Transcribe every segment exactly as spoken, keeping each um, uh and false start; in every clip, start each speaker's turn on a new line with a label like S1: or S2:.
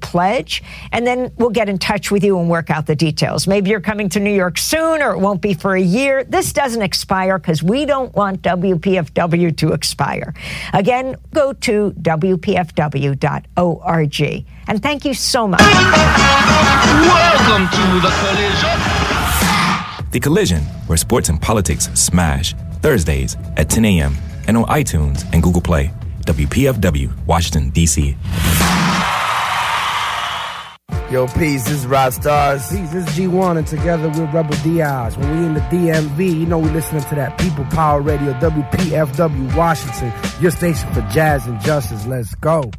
S1: pledge, and then we'll get in touch with you and work out the details. Maybe you're coming to New York soon, or it won't be for a year. This doesn't expire because we don't want W P F W to expire. Again, go to W P F W dot org. And thank you so much.
S2: Welcome to The Collision.
S3: The Collision, where sports and politics smash. Thursdays at ten a.m. and on iTunes and Google Play. W P F W, Washington, D C
S4: Yo, peace, this is Rod Stars.
S5: Peace, this is G one, and together we're Rebel Diaz. When we in the D M V, you know we listening to that People Power Radio, W P F W, Washington, your station for jazz and justice. Let's go.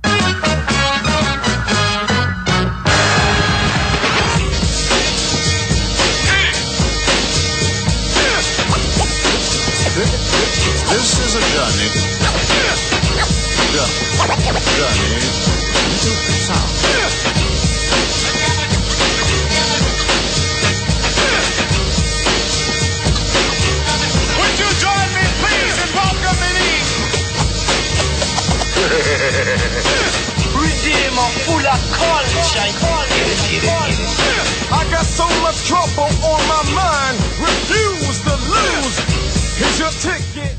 S2: This is a journey. Journey into sound. Would you join me, please, in welcoming Redeem full of culture. I got so much trouble on my mind. Refuse to lose. Here's your ticket.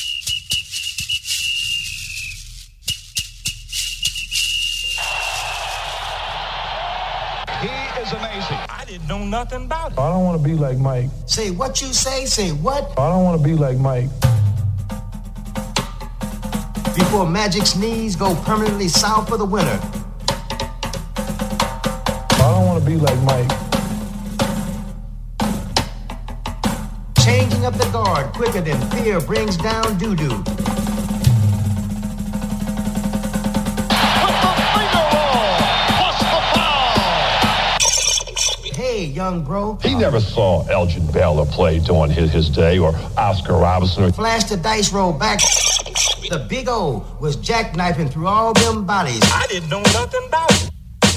S2: He is amazing. I didn't know nothing about it.
S6: I don't want to be like Mike.
S7: Say what you say, say what?
S6: I don't want to be like Mike.
S7: Before Magic's knees go permanently south for the winter.
S6: I don't want to be like Mike.
S7: Changing up the guard quicker than fear brings down doo-doo. Hey, young bro.
S8: He never saw Elgin Baylor play during his, his day, or Oscar Robertson.
S7: Flash the dice roll back. The Big O was jackknifing through all them bodies.
S2: I didn't know nothing about it.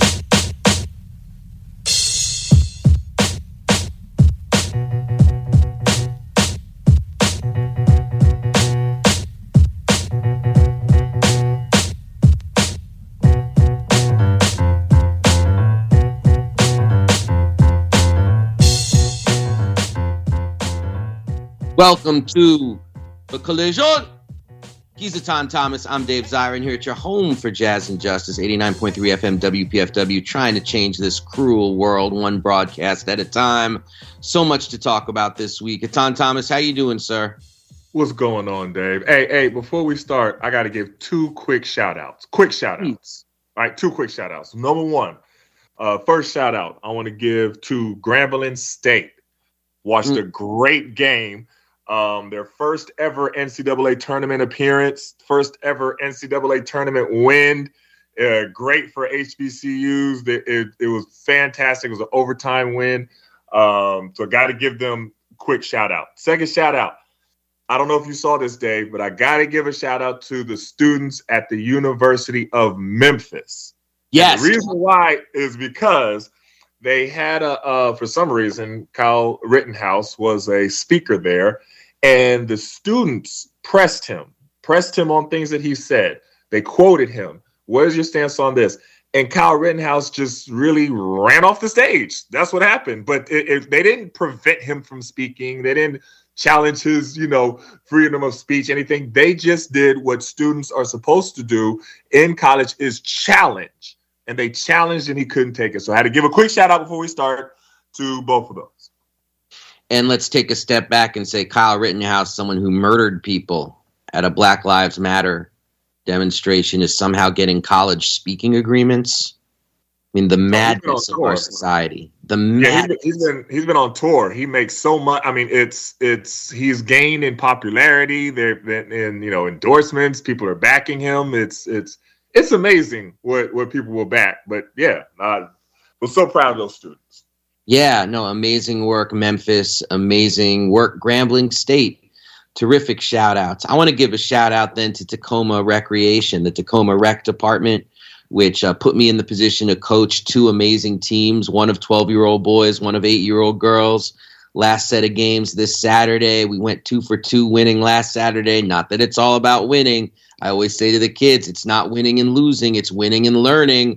S9: Welcome to The Collision. He's Etan Thomas. I'm Dave Zirin here at your home for Jazz and Justice, eighty-nine point three F M W P F W, trying to change this cruel world one broadcast at a time. So much to talk about this week. Etan Thomas, how you doing, sir?
S10: What's going on, Dave? Hey, hey, before we start, I got to give two quick shout-outs. Quick shout-outs. All right, two quick shout-outs. Number one, uh, first shout-out I want to give to Grambling State. Watched mm. a great game. Um, their first ever N C double A tournament appearance, first ever N C double A tournament win. Uh, great for H B C Us. It, it, it was fantastic. It was an overtime win. Um, so I got to give them a quick shout out. Second shout out. I don't know if you saw this, Dave, but I got to give a shout out to the students at the University of Memphis.
S9: Yes.
S10: And the reason why is because they had a, uh, for some reason, Kyle Rittenhouse was a speaker there, and the students pressed him, pressed him on things that he said. They quoted him. What is your stance on this? And Kyle Rittenhouse just really ran off the stage. That's what happened. But it, it, they didn't prevent him from speaking. They didn't challenge his, you know, freedom of speech, anything. They just did what students are supposed to do in college, is challenge. And they challenged, and he couldn't take it. So I had to give a quick shout out before we start to both of those.
S9: And let's take a step back and say Kyle Rittenhouse, someone who murdered people at a Black Lives Matter demonstration, is somehow getting college speaking agreements. I mean, the madness of our society. The madness.
S10: Yeah, he's been, he's been he's been on tour. He makes so much. I mean, it's it's he's gained in popularity. There been in you know endorsements. People are backing him. It's it's it's amazing what what people will back. But yeah, I was so proud of those students.
S9: Yeah, no, amazing work, Memphis. Amazing work, Grambling State. Terrific shout outs. I want to give a shout out then to Tacoma Recreation, the Tacoma Rec Department, which uh, put me in the position to coach two amazing teams, one of twelve-year-old boys, one of eight-year-old girls. Last set of games this Saturday. We went two for two winning last Saturday. Not that it's all about winning. I always say to the kids, it's not winning and losing, it's winning and learning.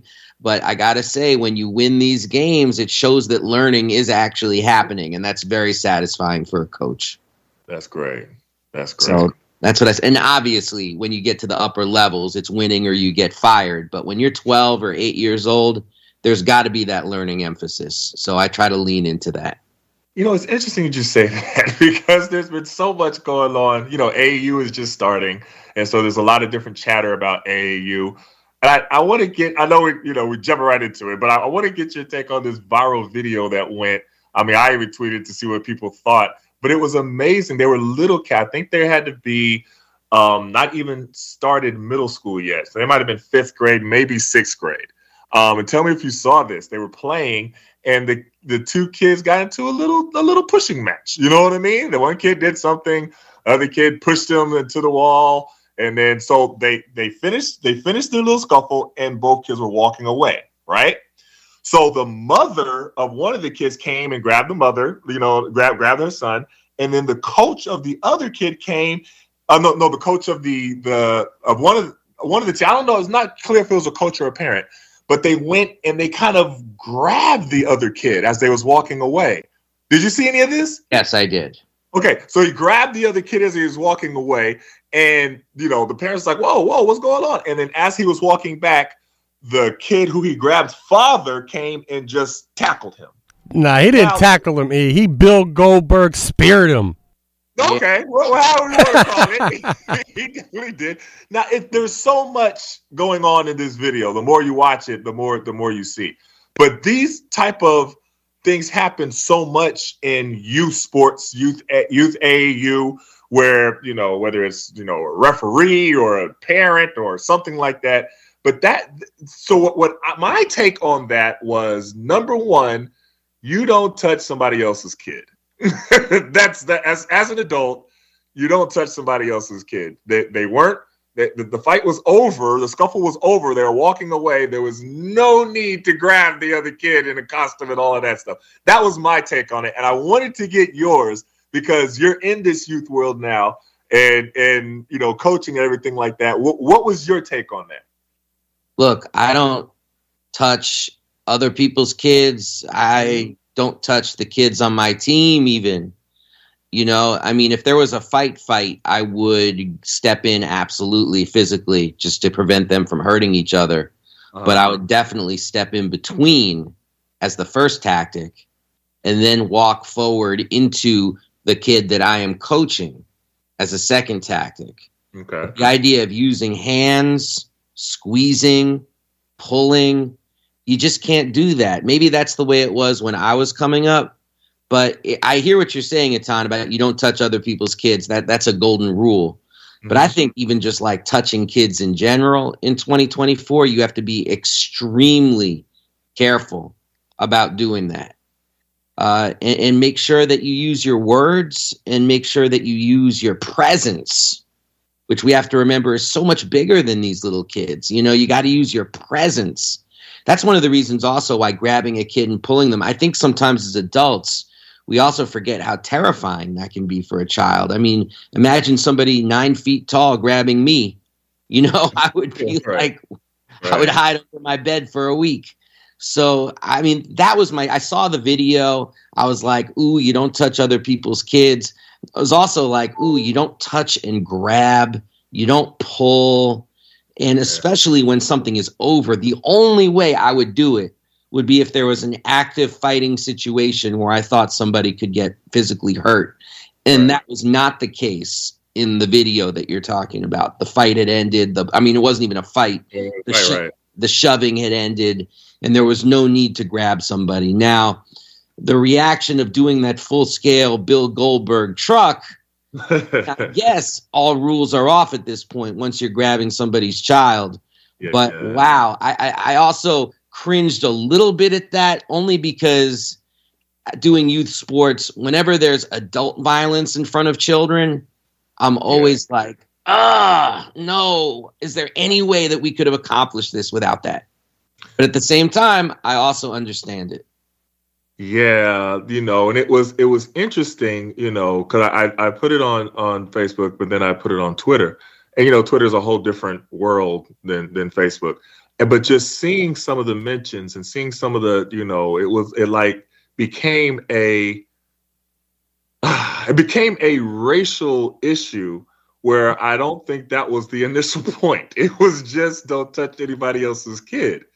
S9: But I got to say, when you win these games, it shows that learning is actually happening. And that's very satisfying for a coach.
S10: That's great. That's great.
S9: So that's what I said. And obviously, when you get to the upper levels, it's winning or you get fired. But when you're twelve or eight years old, there's got to be that learning emphasis. So I try to lean into that.
S10: You know, it's interesting you just say that because there's been so much going on. You know, A A U is just starting. And so there's a lot of different chatter about A A U. And I, I want to get, I know, we, you know, we're jumping right into it, but I, I want to get your take on this viral video that went. I mean, I even tweeted to see what people thought, but it was amazing. They were little kids. I think they had to be um, not even started middle school yet. So they might have been fifth grade, maybe sixth grade. Um, and tell me if you saw this. They were playing, and the, the two kids got into a little a little pushing match. You know what I mean? The one kid did something, the other kid pushed him into the wall. And then so they they finished they finished their little scuffle, and both kids were walking away, right? So the mother of one of the kids came and grabbed the mother, you know, grabbed grabbed her son, and then the coach of the other kid came. Uh, no, no, the coach of the the of one of the, one of the two. I don't know. It's not clear if it was a coach or a parent, but they went and they kind of grabbed the other kid as they was walking away. Did you see any of this?
S9: Yes, I did.
S10: Okay, so he grabbed the other kid as he was walking away, and, you know, the parents like, whoa, whoa, what's going on? And then as he was walking back, the kid who he grabbed's father came and just tackled him.
S11: Nah, he didn't
S10: now,
S11: tackle him. He, he Bill Goldberg speared him.
S10: Okay, well, however you want to call it, he definitely did. Now, if there's so much going on in this video, the more you watch it, the more the more you see. But these type of things happen so much in youth sports, youth youth A A U, where, you know, whether it's, you know, a referee or a parent or something like that. But that, so what, what my take on that was, number one, you don't touch somebody else's kid. That's that as as an adult, you don't touch somebody else's kid. They they weren't. They, the, the fight was over. The scuffle was over. They were walking away. There was no need to grab the other kid in a costume and all of that stuff. That was my take on it, and I wanted to get yours because you're in this youth world now, and and you know, coaching and everything like that. What what was your take on that?
S9: Look, I don't touch other people's kids. I don't touch the kids on my team even. You know, I mean, if there was a fight fight, I would step in absolutely physically just to prevent them from hurting each other. Uh-huh. But I would definitely step in between as the first tactic and then walk forward into the kid that I am coaching as a second tactic.
S10: Okay.
S9: The idea of using hands, squeezing, pulling, you just can't do that. Maybe that's the way it was when I was coming up. But I hear what you're saying, Etan, about you don't touch other people's kids. That that's a golden rule. Mm-hmm. But I think even just like touching kids in general in twenty twenty-four, you have to be extremely careful about doing that. Uh, and, and make sure that you use your words and make sure that you use your presence, which we have to remember is so much bigger than these little kids. You know, you got to use your presence. That's one of the reasons also why grabbing a kid and pulling them, I think sometimes as adults, we also forget how terrifying that can be for a child. I mean, imagine somebody nine feet tall grabbing me. You know, I would be
S10: right.
S9: like,
S10: right.
S9: I would hide under my bed for a week. So, I mean, that was my, I saw the video. I was like, ooh, you don't touch other people's kids. I was also like, ooh, you don't touch and grab. You don't pull. And especially when something is over, the only way I would do it would be if there was an active fighting situation where I thought somebody could get physically hurt. And right. that was not the case in the video that you're talking about. The fight had ended. The I mean, it wasn't even a fight. The,
S10: right,
S9: sho-
S10: right.
S9: the shoving had ended, and there was no need to grab somebody. Now, the reaction of doing that full-scale Bill Goldberg truck, yes, all rules are off at this point once you're grabbing somebody's child.
S10: Yeah,
S9: but,
S10: yeah.
S9: wow, I, I, I also cringed a little bit at that only because doing youth sports, whenever there's adult violence in front of children, I'm always yeah. like, ah, no, is there any way that we could have accomplished this without that? But at the same time, I also understand it.
S10: Yeah, you know, and it was it was interesting, you know, because I, I put it on, on Facebook, but then I put it on Twitter. And, you know, Twitter is a whole different world than than Facebook. And but just seeing some of the mentions and seeing some of the, you know, it was it like became a it became a racial issue where I don't think that was the initial point. It was just don't touch anybody else's kid.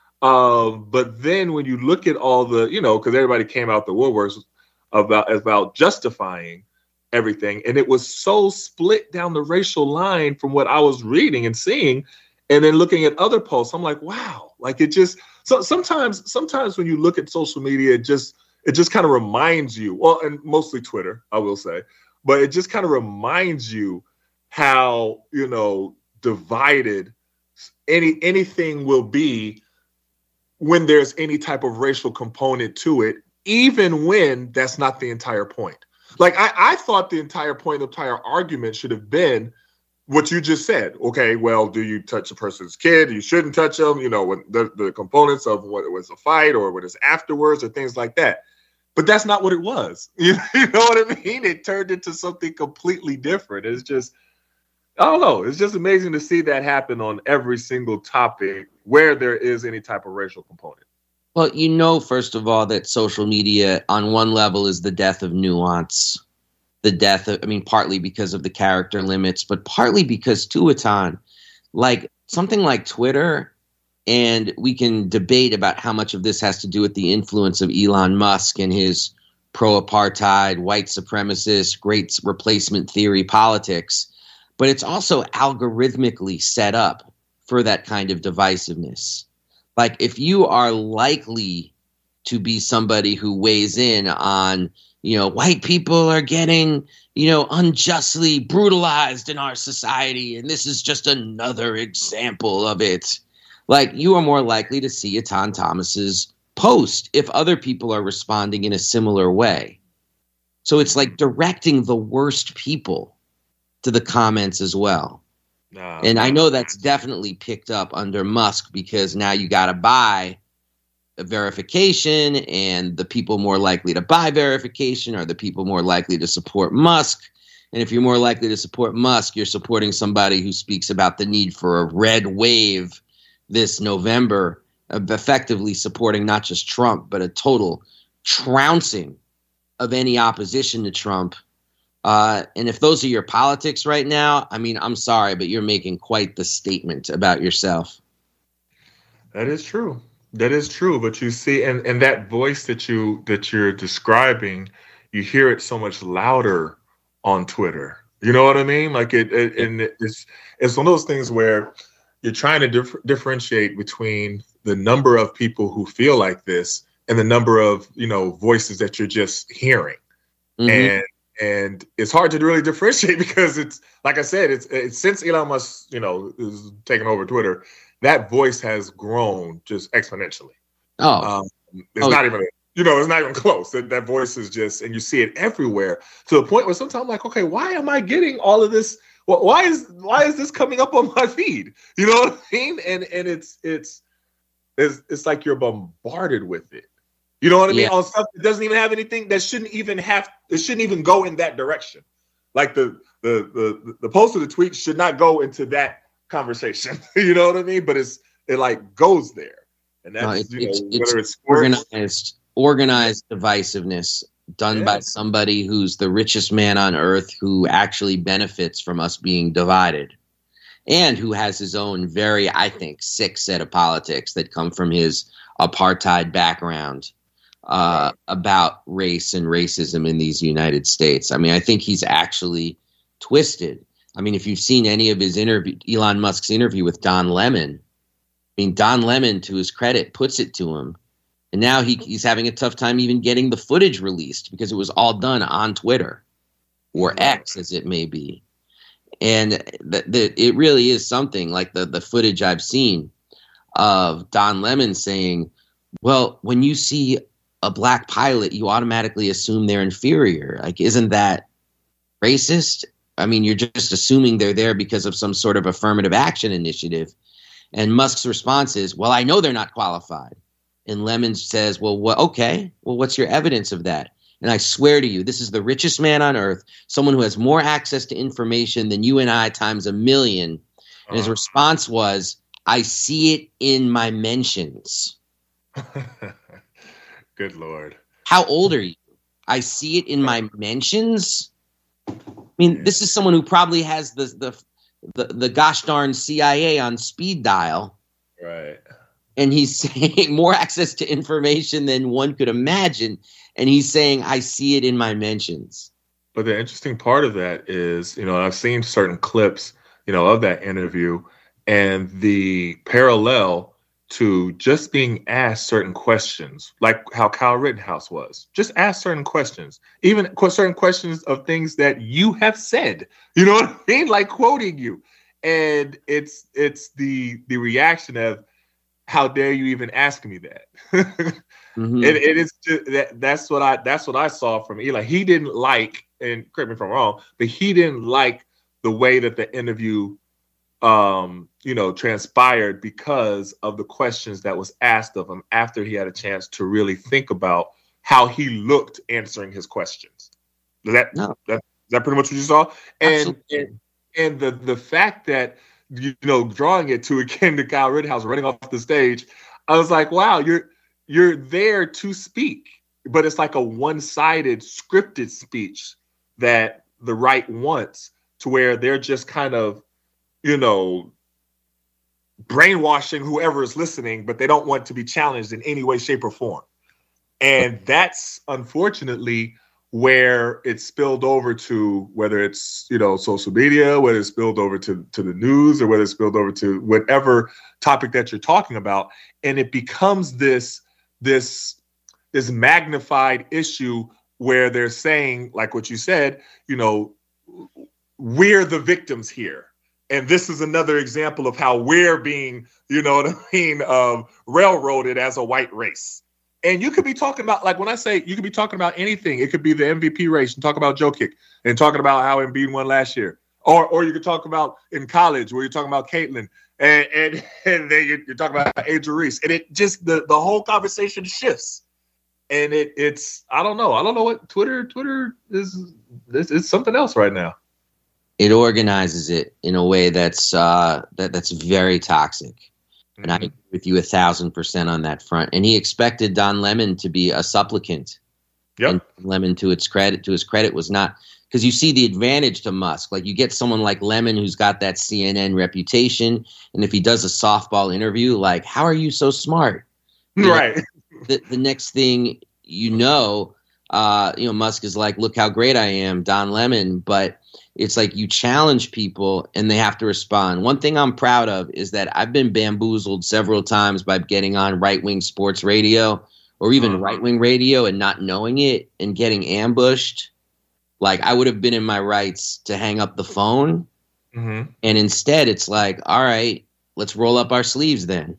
S10: Um, but then when you look at all the, you know, because everybody came out the woodworks about about justifying everything, and it was so split down the racial line from what I was reading and seeing, and then looking at other posts, I'm like, wow, like it just so sometimes sometimes when you look at social media, it just it just kind of reminds you, well, and mostly Twitter, I will say, but it just kind of reminds you how, you know, divided any anything will be when there's any type of racial component to it, even when that's not the entire point. Like I, I thought the entire point, the entire argument should have been what you just said. Okay, well, do you touch a person's kid? You shouldn't touch them. You know, when the, the components of what it was a fight or what is afterwards or things like that. But that's not what it was. You, you know what I mean? It turned into something completely different. It's just, I don't know. It's just amazing to see that happen on every single topic where there is any type of racial component.
S9: Well, you know, first of all, that social media on one level is the death of nuance. The death of, I mean, partly because of the character limits, but partly because Tuatan, like something like Twitter, and we can debate about how much of this has to do with the influence of Elon Musk and his pro-apartheid, white supremacist, great replacement theory politics. But it's also algorithmically set up for that kind of divisiveness. Like if you are likely to be somebody who weighs in on, you know, white people are getting, you know, unjustly brutalized in our society, and this is just another example of it. Like you are more likely to see Etan Thomas's post if other people are responding in a similar way. So it's like directing the worst people to the comments as well. No, and I know that's definitely picked up under Musk because now you got to buy a verification, and the people more likely to buy verification are the people more likely to support Musk. And if you're more likely to support Musk, you're supporting somebody who speaks about the need for a red wave this November, effectively supporting not just Trump, but a total trouncing of any opposition to Trump. Uh, and if those are your politics right now, I mean, I'm sorry, but you're making quite the statement about yourself.
S10: That is true. That is true. But you see, and, and that voice that you that you're describing, you hear it so much louder on Twitter. You know what I mean? Like it, it and it's it's one of those things where you're trying to dif- differentiate between the number of people who feel like this and the number of, you know, voices that you're just hearing. Mm-hmm. And And it's hard to really differentiate because it's, like I said, it's, it's since Elon Musk, you know, is taking over Twitter, that voice has grown just exponentially.
S9: Oh,
S10: um, it's
S9: oh.
S10: not even, you know, it's not even close. That, that voice is just, and you see it everywhere to the point where sometimes I'm like, okay, why am I getting all of this? Well, why is, why is this coming up on my feed? You know what I mean? And, and it's, it's, it's, it's like you're bombarded with it. You know what I mean? Yeah. On stuff that doesn't even have anything that shouldn't even have, it shouldn't even go in that direction. Like the the the the post of the tweet should not go into that conversation. You know what I mean? But it's it like goes there, and that's no, it, you know,
S9: it's,
S10: whether
S9: it's
S10: it's
S9: organized organized divisiveness done yeah. by somebody who's the richest man on earth, who actually benefits from us being divided, and who has his own very, I think, sick set of politics that come from his apartheid background. Uh, about race and racism in these United States. I mean, I think he's actually twisted. I mean, if you've seen any of his interview, Elon Musk's interview with Don Lemon, I mean, Don Lemon, to his credit, puts it to him. And now he, he's having a tough time even getting the footage released because it was all done on Twitter or X, as it may be. And the, the, it really is something like the, the footage I've seen of Don Lemon saying, well, when you see a black pilot, you automatically assume they're inferior. Like, isn't that racist? I mean, you're just assuming they're there because of some sort of affirmative action initiative. And Musk's response is, well, I know they're not qualified. And Lemon says, well, what? Okay, well, what's your evidence of that? And I swear to you, this is the richest man on earth, someone who has more access to information than you and I times a million. And his response was, I see it in my mentions.
S10: Good Lord.
S9: How old are you? I see it in my mentions. I mean, this is someone who probably has the the the, the gosh darn C I A on speed dial.
S10: Right.
S9: And he's saying more access to information than one could imagine. And he's saying, I see it in my mentions.
S10: But the interesting part of that is, you know, I've seen certain clips, you know, of that interview, and the parallel to just being asked certain questions, like how Kyle Rittenhouse was. Just ask certain questions, even certain questions of things that you have said. You know what I mean? Like quoting you. And it's it's the the reaction of, how dare you even ask me that? mm-hmm. it, it is just, that that's what I that's what I saw from Eli. He didn't like, and correct me if I'm wrong, but he didn't like the way that the interview um, you know, transpired because of the questions that was asked of him after he had a chance to really think about how he looked answering his questions. Is that no. that, is that pretty much what you saw? And, and and the the fact that, you know, drawing it to again to Kyle Rittenhouse running off the stage, I was like, wow, you're you're there to speak, but it's like a one-sided scripted speech that the right wants, to where they're just kind of, you know, brainwashing whoever is listening, but they don't want to be challenged in any way, shape, or form. And that's unfortunately where it spilled over to, whether it's, you know, social media, whether it's spilled over to, to the news, or whether it's spilled over to whatever topic that you're talking about. And it becomes this, this, this magnified issue where they're saying, like what you said, you know, we're the victims here. And this is another example of how we're being, you know what I mean, uh, railroaded as a white race. And you could be talking about, like when I say you could be talking about anything, it could be the M V P race and talk about Joe Kick and talking about how Embiid won last year. Or or you could talk about in college where you're talking about Caitlin and and, and then you're, you're talking about Angel Reese. And it just, the, the whole conversation shifts. And it it's, I don't know. I don't know what Twitter, Twitter is, it's, it's something else right now.
S9: It organizes it in a way that's uh, that that's very toxic. Mm-hmm. And I agree with you a thousand percent on that front. And he expected Don Lemon to be a supplicant.
S10: Yep.
S9: And Lemon, to its credit, to his credit, was not, because you see the advantage to Musk. Like, you get someone like Lemon who's got that C N N reputation, and if he does a softball interview, like, how are you so smart? You
S10: right.
S9: know, the, the next thing you know, uh, you know, Musk is like, look how great I am, Don Lemon. But it's like you challenge people and they have to respond. One thing I'm proud of is that I've been bamboozled several times by getting on right-wing sports radio or even uh-huh. right-wing radio and not knowing it and getting ambushed. Like, I would have been in my rights to hang up the phone.
S10: Mm-hmm.
S9: And instead it's like, all right, let's roll up our sleeves then.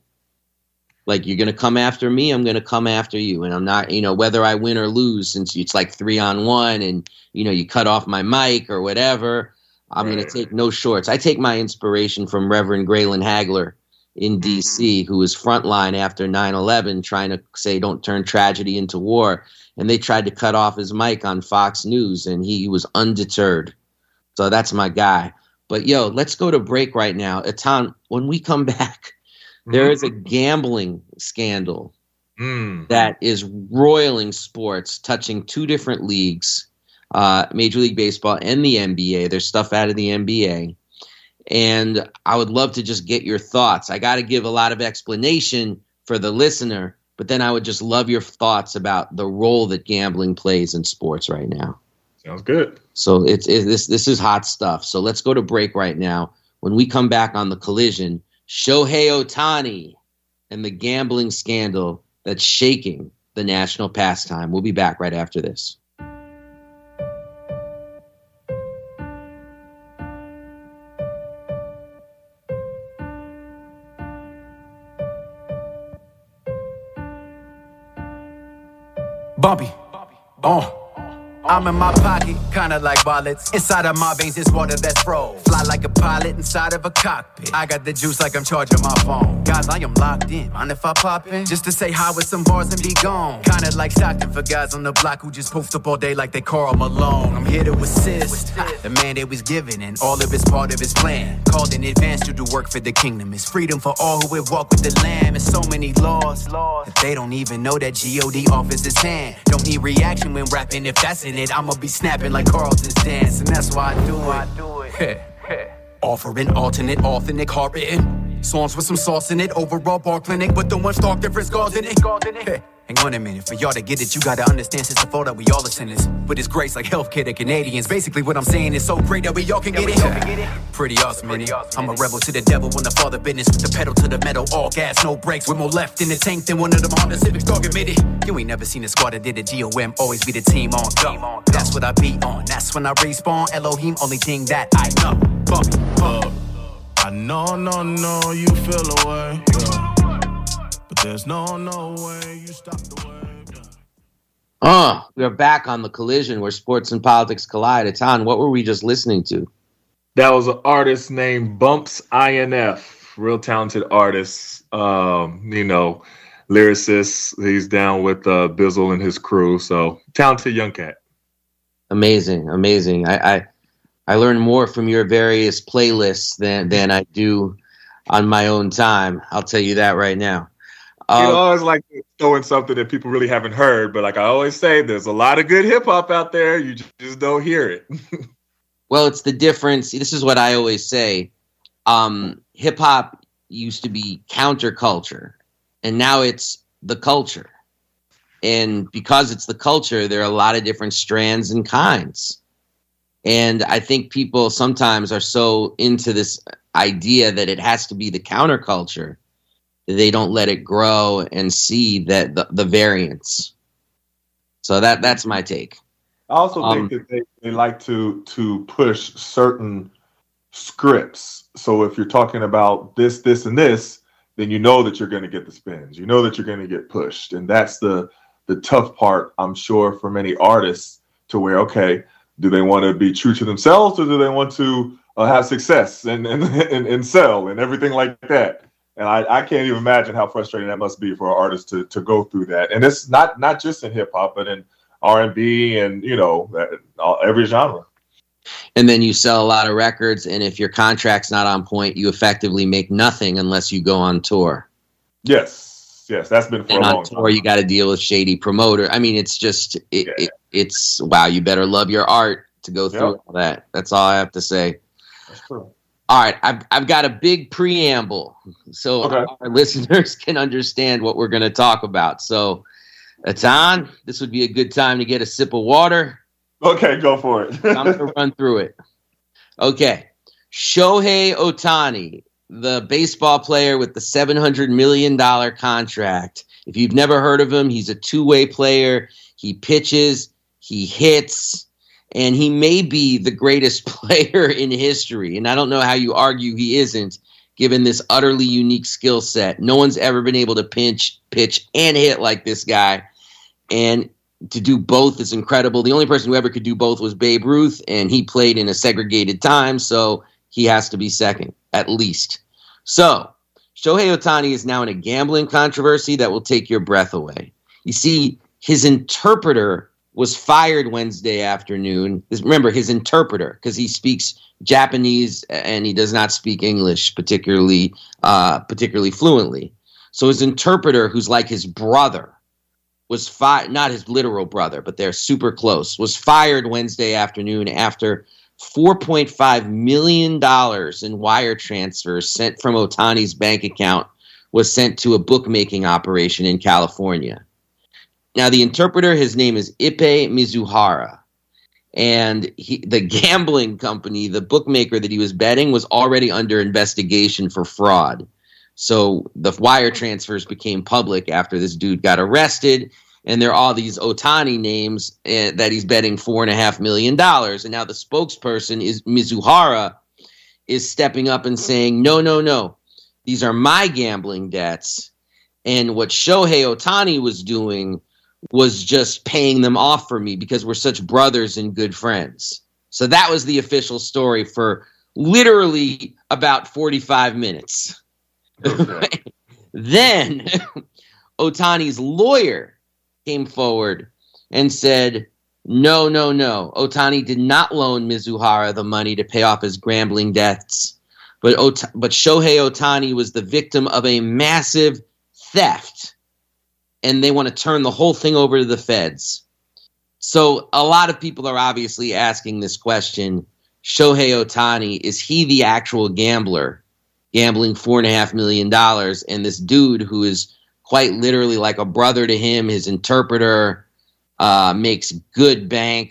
S9: Like, you're going to come after me, I'm going to come after you. And I'm not, you know, whether I win or lose, since it's like three on one and, you know, you cut off my mic or whatever, I'm right. going to take no shorts. I take my inspiration from Reverend Graylin Hagler in D C, who was frontline after nine eleven, trying to say, don't turn tragedy into war. And they tried to cut off his mic on Fox News, and he was undeterred. So that's my guy. But, yo, let's go to break right now. Etan, when we come back, there is a gambling scandal
S10: mm.
S9: that is roiling sports, touching two different leagues, uh, Major League Baseball and the N B A. There's stuff out of the N B A. And I would love to just get your thoughts. I got to give a lot of explanation for the listener, but then I would just love your thoughts about the role that gambling plays in sports right now.
S10: Sounds good.
S9: So it's, it's this this is hot stuff. So let's go to break right now. When we come back on The Collision, Shohei Ohtani and the gambling scandal that's shaking the national pastime. We'll be back right after this.
S12: Bobby, oh, I'm in my pocket, kinda like wallets. Inside of my veins is water that's froze. Fly like a pilot inside of a cockpit. I got the juice like I'm charging my phone. Guys, I am locked in. Mind if I pop in? Just to say hi with some bars and be gone. Kinda like Stockton for guys on the block who just post up all day like they Karl Malone. I'm here to assist the man that was given, and all of it's part of his plan. Called in advance to do work for the kingdom. It's freedom for all who would walk with the lamb. And so many laws that they don't even know that G O D offers his hand. Don't need reaction when rapping if that's in it. I'ma be snapping like Carlton's dance, and that's why I do it. I do it. Hey, hey. Offering alternate, authentic, hard written songs with some sauce in it. Overall bar clinic, but the one stark different scars in it. Hey. Hang on a minute, for y'all to get it, you gotta understand since the fall that we all are sinners. But it's grace like healthcare to Canadians. Basically what I'm saying is so great that we all can get it. Pretty awesome, innit? I'm a rebel to the devil when the father business with the pedal to the metal. All gas, no brakes, with more left in the tank than one of them Honda Civics, dog admitted. You ain't never seen a squad that did a G O M, always be the team on go. That's what I be on, that's when I respawn. Elohim, only thing that I know. Bump it, bump.
S2: I know, no, no, you feel away, yeah. But there's no, no way you stop the wave.
S9: Oh, we're back on The Collision where sports and politics collide. Atan, what were we just listening to?
S10: That was an artist named Bumps I N F. Real talented artist. Um, you know, lyricist. He's down with uh, Bizzle and his crew. So, talented young cat.
S9: Amazing, amazing. I, I I learn more from your various playlists than, than I do on my own time. I'll tell you that right now.
S10: Um, you
S9: um,
S10: always like throwing something that people really haven't heard, but like I always say, there's a lot of good hip hop out there. You just don't hear it.
S9: Well, it's the difference. This is what I always say. Um, hip hop used to be counterculture, and now it's the culture. And because it's the culture, there are a lot of different strands and kinds. And I think people sometimes are so into this idea that it has to be the counterculture, they don't let it grow and see that the, the variance. So that that's my take.
S10: I also
S9: Um,
S10: think that they, they like to to push certain scripts. So if you're talking about this, this, and this, then you know that you're going to get the spins. You know that you're going to get pushed. And that's the the tough part, I'm sure, for many artists to where, okay, do they want to be true to themselves or do they want to uh, have success and, and, and, and sell and everything like that? And I, I can't even imagine how frustrating that must be for an artist to to go through that. And it's not not just in hip hop, but in R and B and, you know, all, every genre.
S9: And then you sell a lot of records, and if your contract's not on point, you effectively make nothing unless you go on tour.
S10: Yes, yes, that's been for
S9: and
S10: a
S9: on
S10: long
S9: tour,
S10: time.
S9: you got to deal with shady promoter. I mean, it's just it,
S10: Yeah.
S9: it, it's wow. You better love your art to go through
S10: Yep.
S9: all that. That's all I have to say.
S10: That's true.
S9: All right, I've I've got a big preamble, so
S10: Okay.
S9: our listeners can understand what we're going to talk about. So, Atan, this would be a good time to get a sip of water.
S10: Okay, go for it.
S9: I'm going to run through it. Okay, Shohei Ohtani, the baseball player with the seven hundred million dollars contract. If you've never heard of him, he's a two-way player. He pitches, he hits. And he may be the greatest player in history. And I don't know how you argue he isn't, given this utterly unique skill set. No one's ever been able to pinch, pitch, and hit like this guy. And to do both is incredible. The only person who ever could do both was Babe Ruth, and he played in a segregated time, so he has to be second, at least. So, Shohei Ohtani is now in a gambling controversy that will take your breath away. You see, his interpreter was fired Wednesday afternoon. Remember, his interpreter, because he speaks Japanese and he does not speak English particularly, uh, particularly fluently. So his interpreter, who's like his brother, was fired, not his literal brother, but they're super close, was fired Wednesday afternoon after four point five million dollars in wire transfers sent from Ohtani's bank account was sent to a bookmaking operation in California. Now, the interpreter, his name is Ippei Mizuhara, and he, the gambling company, the bookmaker that he was betting, was already under investigation for fraud. So the wire transfers became public after this dude got arrested, and there are all these Ohtani names uh, that he's betting four and a half million dollars. And now the spokesperson is Mizuhara is stepping up and saying, no, no, no, these are my gambling debts. And what Shohei Ohtani was doing was just paying them off for me because we're such brothers and good friends. So that was the official story for literally about forty-five minutes. Okay. Then Ohtani's lawyer came forward and said, no, no, no. Ohtani did not loan Mizuhara the money to pay off his gambling debts. But Ot- but Shohei Ohtani was the victim of a massive theft. And they want to turn the whole thing over to the feds. So a lot of people are obviously asking this question. Shohei Ohtani, is he the actual gambler gambling four and a half million dollars? And this dude who is quite literally like a brother to him, his interpreter, uh, makes good bank.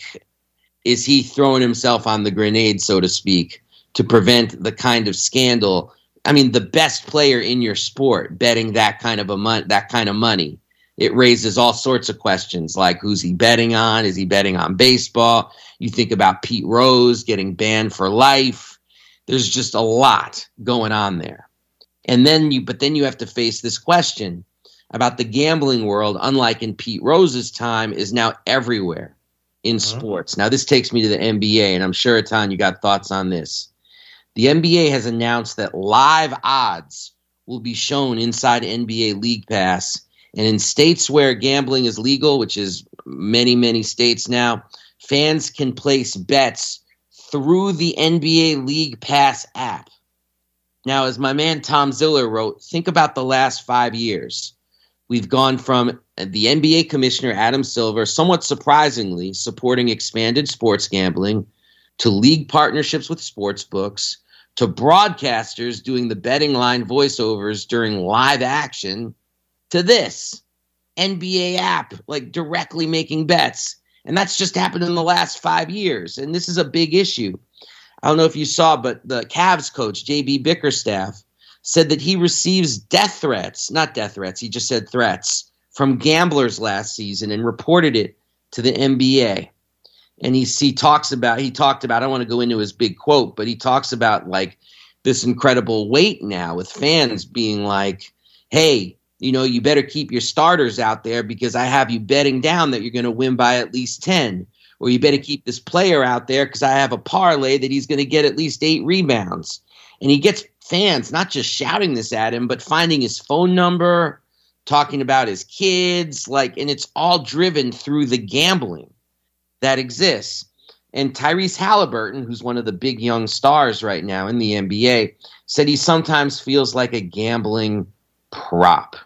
S9: Is he throwing himself on the grenade, so to speak, to prevent the kind of scandal? I mean, the best player in your sport betting that kind of a mon- that kind of money. It raises all sorts of questions like who's he betting on? Is he betting on baseball? You think about Pete Rose getting banned for life. There's just a lot going on there. And then you, but then you have to face this question about the gambling world, unlike in Pete Rose's time, is now everywhere in sports. Now, this takes me to the N B A, and I'm sure, Atan, you got thoughts on this. The N B A has announced that live odds will be shown inside N B A League Pass. And in states where gambling is legal, which is many, many states now, fans can place bets through the N B A League Pass app. Now, as my man Tom Ziller wrote, think about the last five years. We've gone from the N B A commissioner, Adam Silver, somewhat surprisingly supporting expanded sports gambling, to league partnerships with sports books, to broadcasters doing the betting line voiceovers during live action, to this N B A app, like directly making bets. And that's just happened in the last five years. And this is a big issue. I don't know if you saw, but the Cavs coach, J B Bickerstaff, said that he receives death threats, not death threats, he just said threats, from gamblers last season and reported it to the N B A. And he, he talks about, he talked about, I don't want to go into his big quote, but he talks about like this incredible weight now with fans being like, hey, you know, you better keep your starters out there because I have you betting down that you're going to win by at least ten. Or you better keep this player out there because I have a parlay that he's going to get at least eight rebounds. And he gets fans not just shouting this at him, but finding his phone number, talking about his kids, like, and it's all driven through the gambling that exists. And Tyrese Halliburton, who's one of the big young stars right now in the N B A, said he sometimes feels like a gambling prop.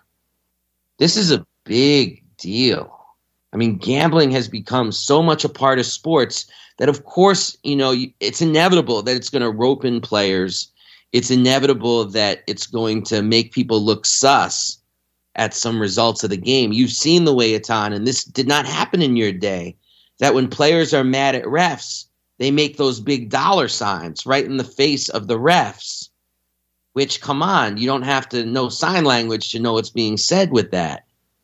S9: This is a big deal. I mean, gambling has become so much a part of sports that, of course, you know, it's inevitable that it's going to rope in players. It's inevitable that it's going to make people look sus at some results of the game. You've seen the way it's on, and this did not happen in your day, that when players are mad at refs, they make those big dollar signs right in the face of the refs. Which, come on, you don't have to know sign language to know what's being said with that.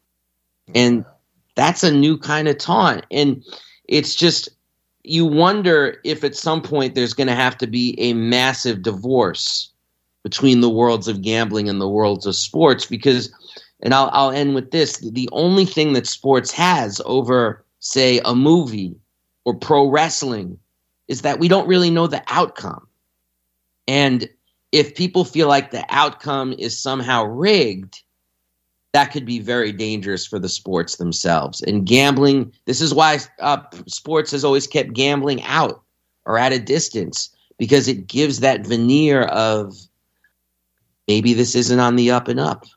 S9: And that's a new kind of taunt. And it's just, you wonder if at some point there's going to have to be a massive divorce between the worlds of gambling and the worlds of sports. Because, and I'll, I'll end with this, the only thing that sports has over, say, a movie or pro wrestling is that we don't really know the outcome. And if people feel like the outcome is somehow rigged, that could be very dangerous for the sports themselves. And gambling, this is why uh, sports has always kept gambling out or at a distance, because it gives that veneer of maybe this isn't on the up and up.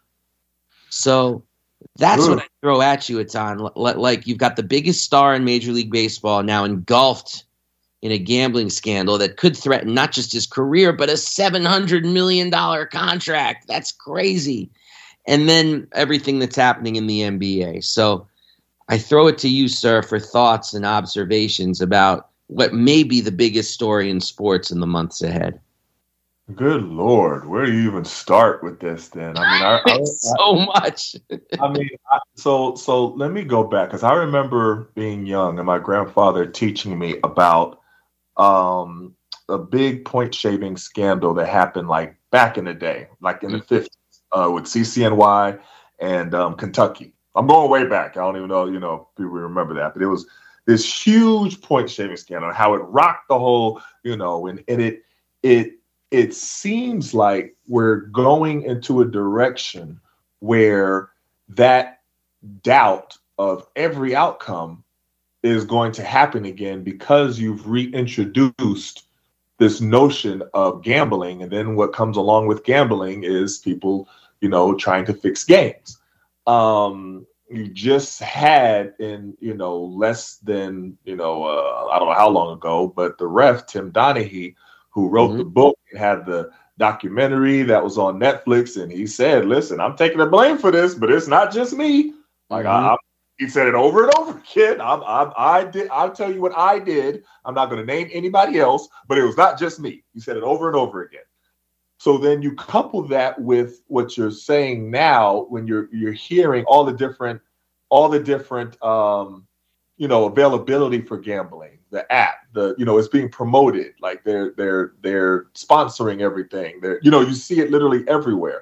S9: So that's Ooh. What I throw at you, Atan. Like, you've got the biggest star in Major League Baseball now engulfed in a gambling scandal that could threaten not just his career, but a seven hundred million dollars contract. That's crazy. And then everything that's happening in the N B A. So I throw it to you, sir, for thoughts and observations about what may be the biggest story in sports in the months ahead.
S10: Good Lord, where do you even start with this then? I mean, I, I,
S9: so much.
S10: I mean, I, so so let me go back, because I remember being young and my grandfather teaching me about um, a big point shaving scandal that happened like back in the day, like in the fifties, uh, with C C N Y and um, Kentucky. I'm going way back. I don't even know, you know, people remember that, but it was this huge point shaving scandal, how it rocked the whole, you know, and, and it it it seems like we're going into a direction where that doubt of every outcome is going to happen again because you've reintroduced this notion of gambling. And then what comes along with gambling is people, you know, trying to fix games. Um, you just had in, you know, less than, you know, uh, I don't know how long ago, but the ref, Tim Donaghy, who wrote mm-hmm. the book and had the documentary that was on Netflix. And he said, listen, I'm taking the blame for this, but it's not just me. Like mm-hmm. I, I, he said it over and over again. I'm, I'm, I did. I'll tell you what I did. I'm not going to name anybody else, but it was not just me. He said it over and over again. So then you couple that with what you're saying now, when you're you're hearing all the different, all the different, um, you know, availability for gambling, the app, the you know, it's being promoted, like they're they're they're sponsoring everything. They're you know, you see it literally everywhere.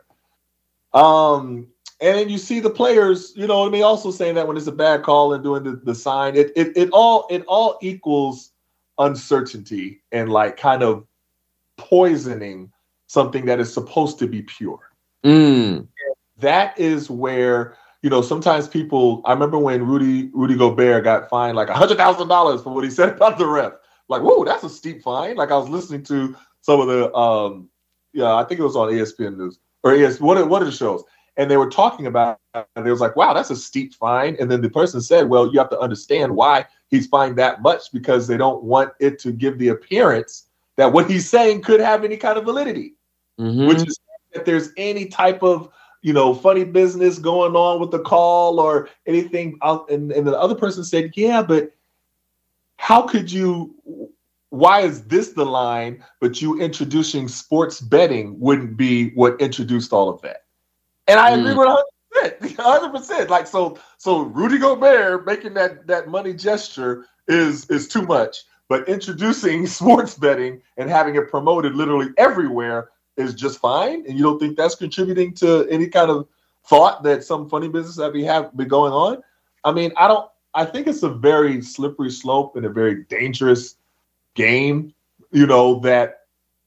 S10: Um, and then you see the players, you know what I mean, also saying that when it's a bad call and doing the, the sign, it it it all it all equals uncertainty and like kind of poisoning something that is supposed to be pure.
S9: Mm.
S10: That is where, you know, sometimes people, I remember when Rudy Rudy Gobert got fined like one hundred thousand dollars for what he said about the ref. Like, whoa, that's a steep fine. Like I was listening to some of the, um, yeah, I think it was on E S P N News or E S P N, one of, one of the shows. And they were talking about it, and it was like, wow, that's a steep fine. And then the person said, well, you have to understand why he's fined that much, because they don't want it to give the appearance that what he's saying could have any kind of validity. Mm-hmm. Which is if there's any type of, you know, funny business going on with the call or anything out. And, and the other person said, yeah, but how could you, why is this the line, but you introducing sports betting wouldn't be what introduced all of that. And I mm. agree with one hundred percent, one hundred percent. Like, so, so Rudy Gobert making that, that money gesture is, is too much, but introducing sports betting and having it promoted literally everywhere is just fine. And you don't think that's contributing to any kind of thought that some funny business that we have been going on? I mean, I don't, I think it's a very slippery slope and a very dangerous game, you know, that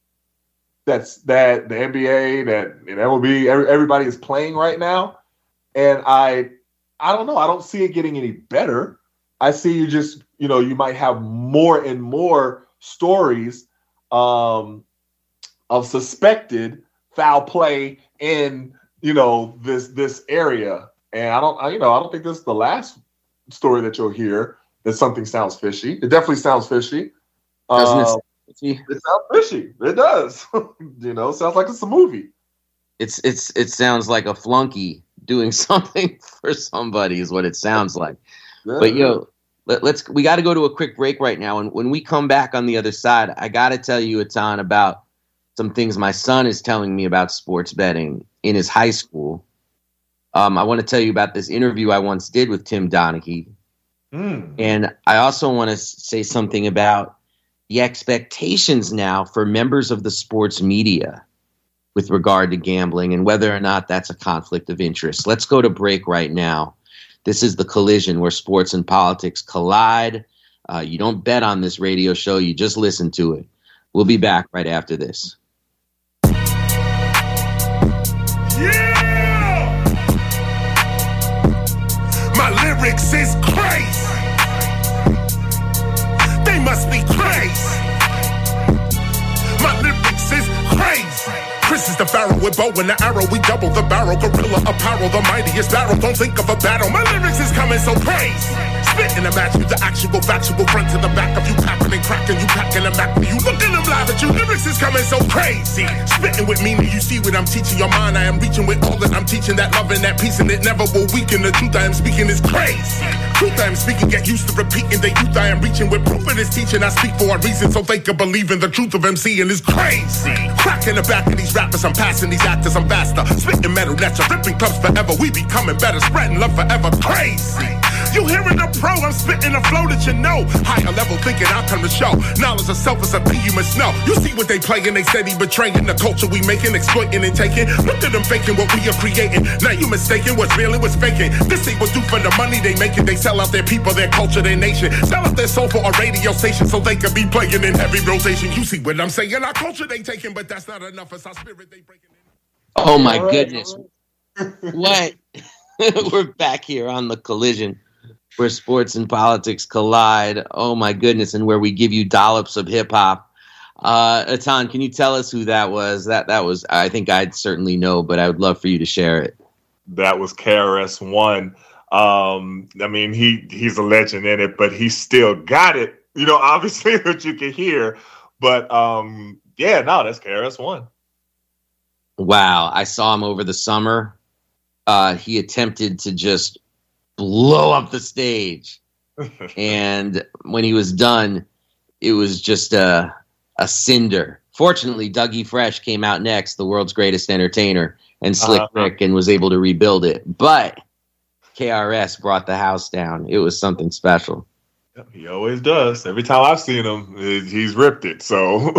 S10: that's that the N B A, that you know, M L B, every, everybody is playing right now. And I, I don't know. I don't see it getting any better. I see you just, you know, you might have more and more stories, um, of suspected foul play in, you know, this this area. And I don't, I, you know, I don't think this is the last story that you'll hear that something sounds fishy. It definitely sounds fishy.
S9: Doesn't
S10: uh,
S9: it, fishy?
S10: It sounds fishy. It does. You know, it sounds like it's a movie.
S9: It's it's it sounds like a flunky doing something for somebody is what it sounds like. Yeah. But yo, let, let's we got to go to a quick break right now. And when we come back on the other side, I got to tell you, Atan, about some things my son is telling me about sports betting in his high school. Um, I want to tell you about this interview I once did with Tim Donaghy. Mm. And I also want to say something about the expectations now for members of the sports media with regard to gambling and whether or not that's a conflict of interest. Let's go to break right now. This is The Collision, where sports and politics collide. Uh, you don't bet on this radio show. You just listen to it. We'll be back right after this.
S2: Yeah! My lyrics is crazy. They must be crazy. My lyrics is crazy. Chris is the pharaoh with bow and the arrow. We double the barrel. Gorilla apparel, the mightiest barrel. Don't think of a battle. My lyrics is coming so crazy. Spitting a match with the actual factual front to the back of you, clapping and cracking you, packing them back for you. Looking them live at you. Lyrics is coming so crazy. Spitting with meaning, you see what I'm teaching your mind. I am reaching with all that I'm teaching, that love and that peace, and it never will weaken. The truth I am speaking is crazy. Truth I am speaking, get used to repeating. The youth I am reaching with proof of this teaching. I speak for a reason, so they can believe in the truth of MCing is crazy. Cracking the back of these rappers, I'm passing these actors, I'm faster. Spitting metal, that's ripping clubs forever. We becoming better, spreading love forever. Crazy. You hearing the pro, I'm spitting a flow that you know. Higher level thinking outcome to show. Knowledge of self is a thing you must know. You see what they playing, they steady betraying the culture we making, exploiting and taking. Look at them faking what we are creating. Now you mistaken what's real and what's faking. This ain't what do for the money they making. They sell out their people, their culture, their nation. Sell out their soul for a radio station so they can be playing in heavy rotation. You see what I'm saying? Our culture they taking, but that's not enough. It's our spirit they breaking in.
S9: Oh my goodness. What? We're back here on The Collision, where sports and politics collide. Oh my goodness, and where we give you dollops of hip hop. Uh, Atan, can you tell us who that was? That that was. I think I'd certainly know, but I would love for you to share it.
S10: That was K R S One. Um, I mean, he he's a legend in it, but he still got it. You know, obviously that you can hear, but um, yeah, no, that's K R S One.
S9: Wow, I saw him over the summer. Uh, he attempted to just blow up the stage. And when he was done, it was just a, a cinder. Fortunately, Dougie Fresh came out next, the world's greatest entertainer, and Slick uh-huh. Rick, and was able to rebuild it. But K R S brought the house down. It was something special.
S10: He always does. Every time I've seen him, he's ripped it. So,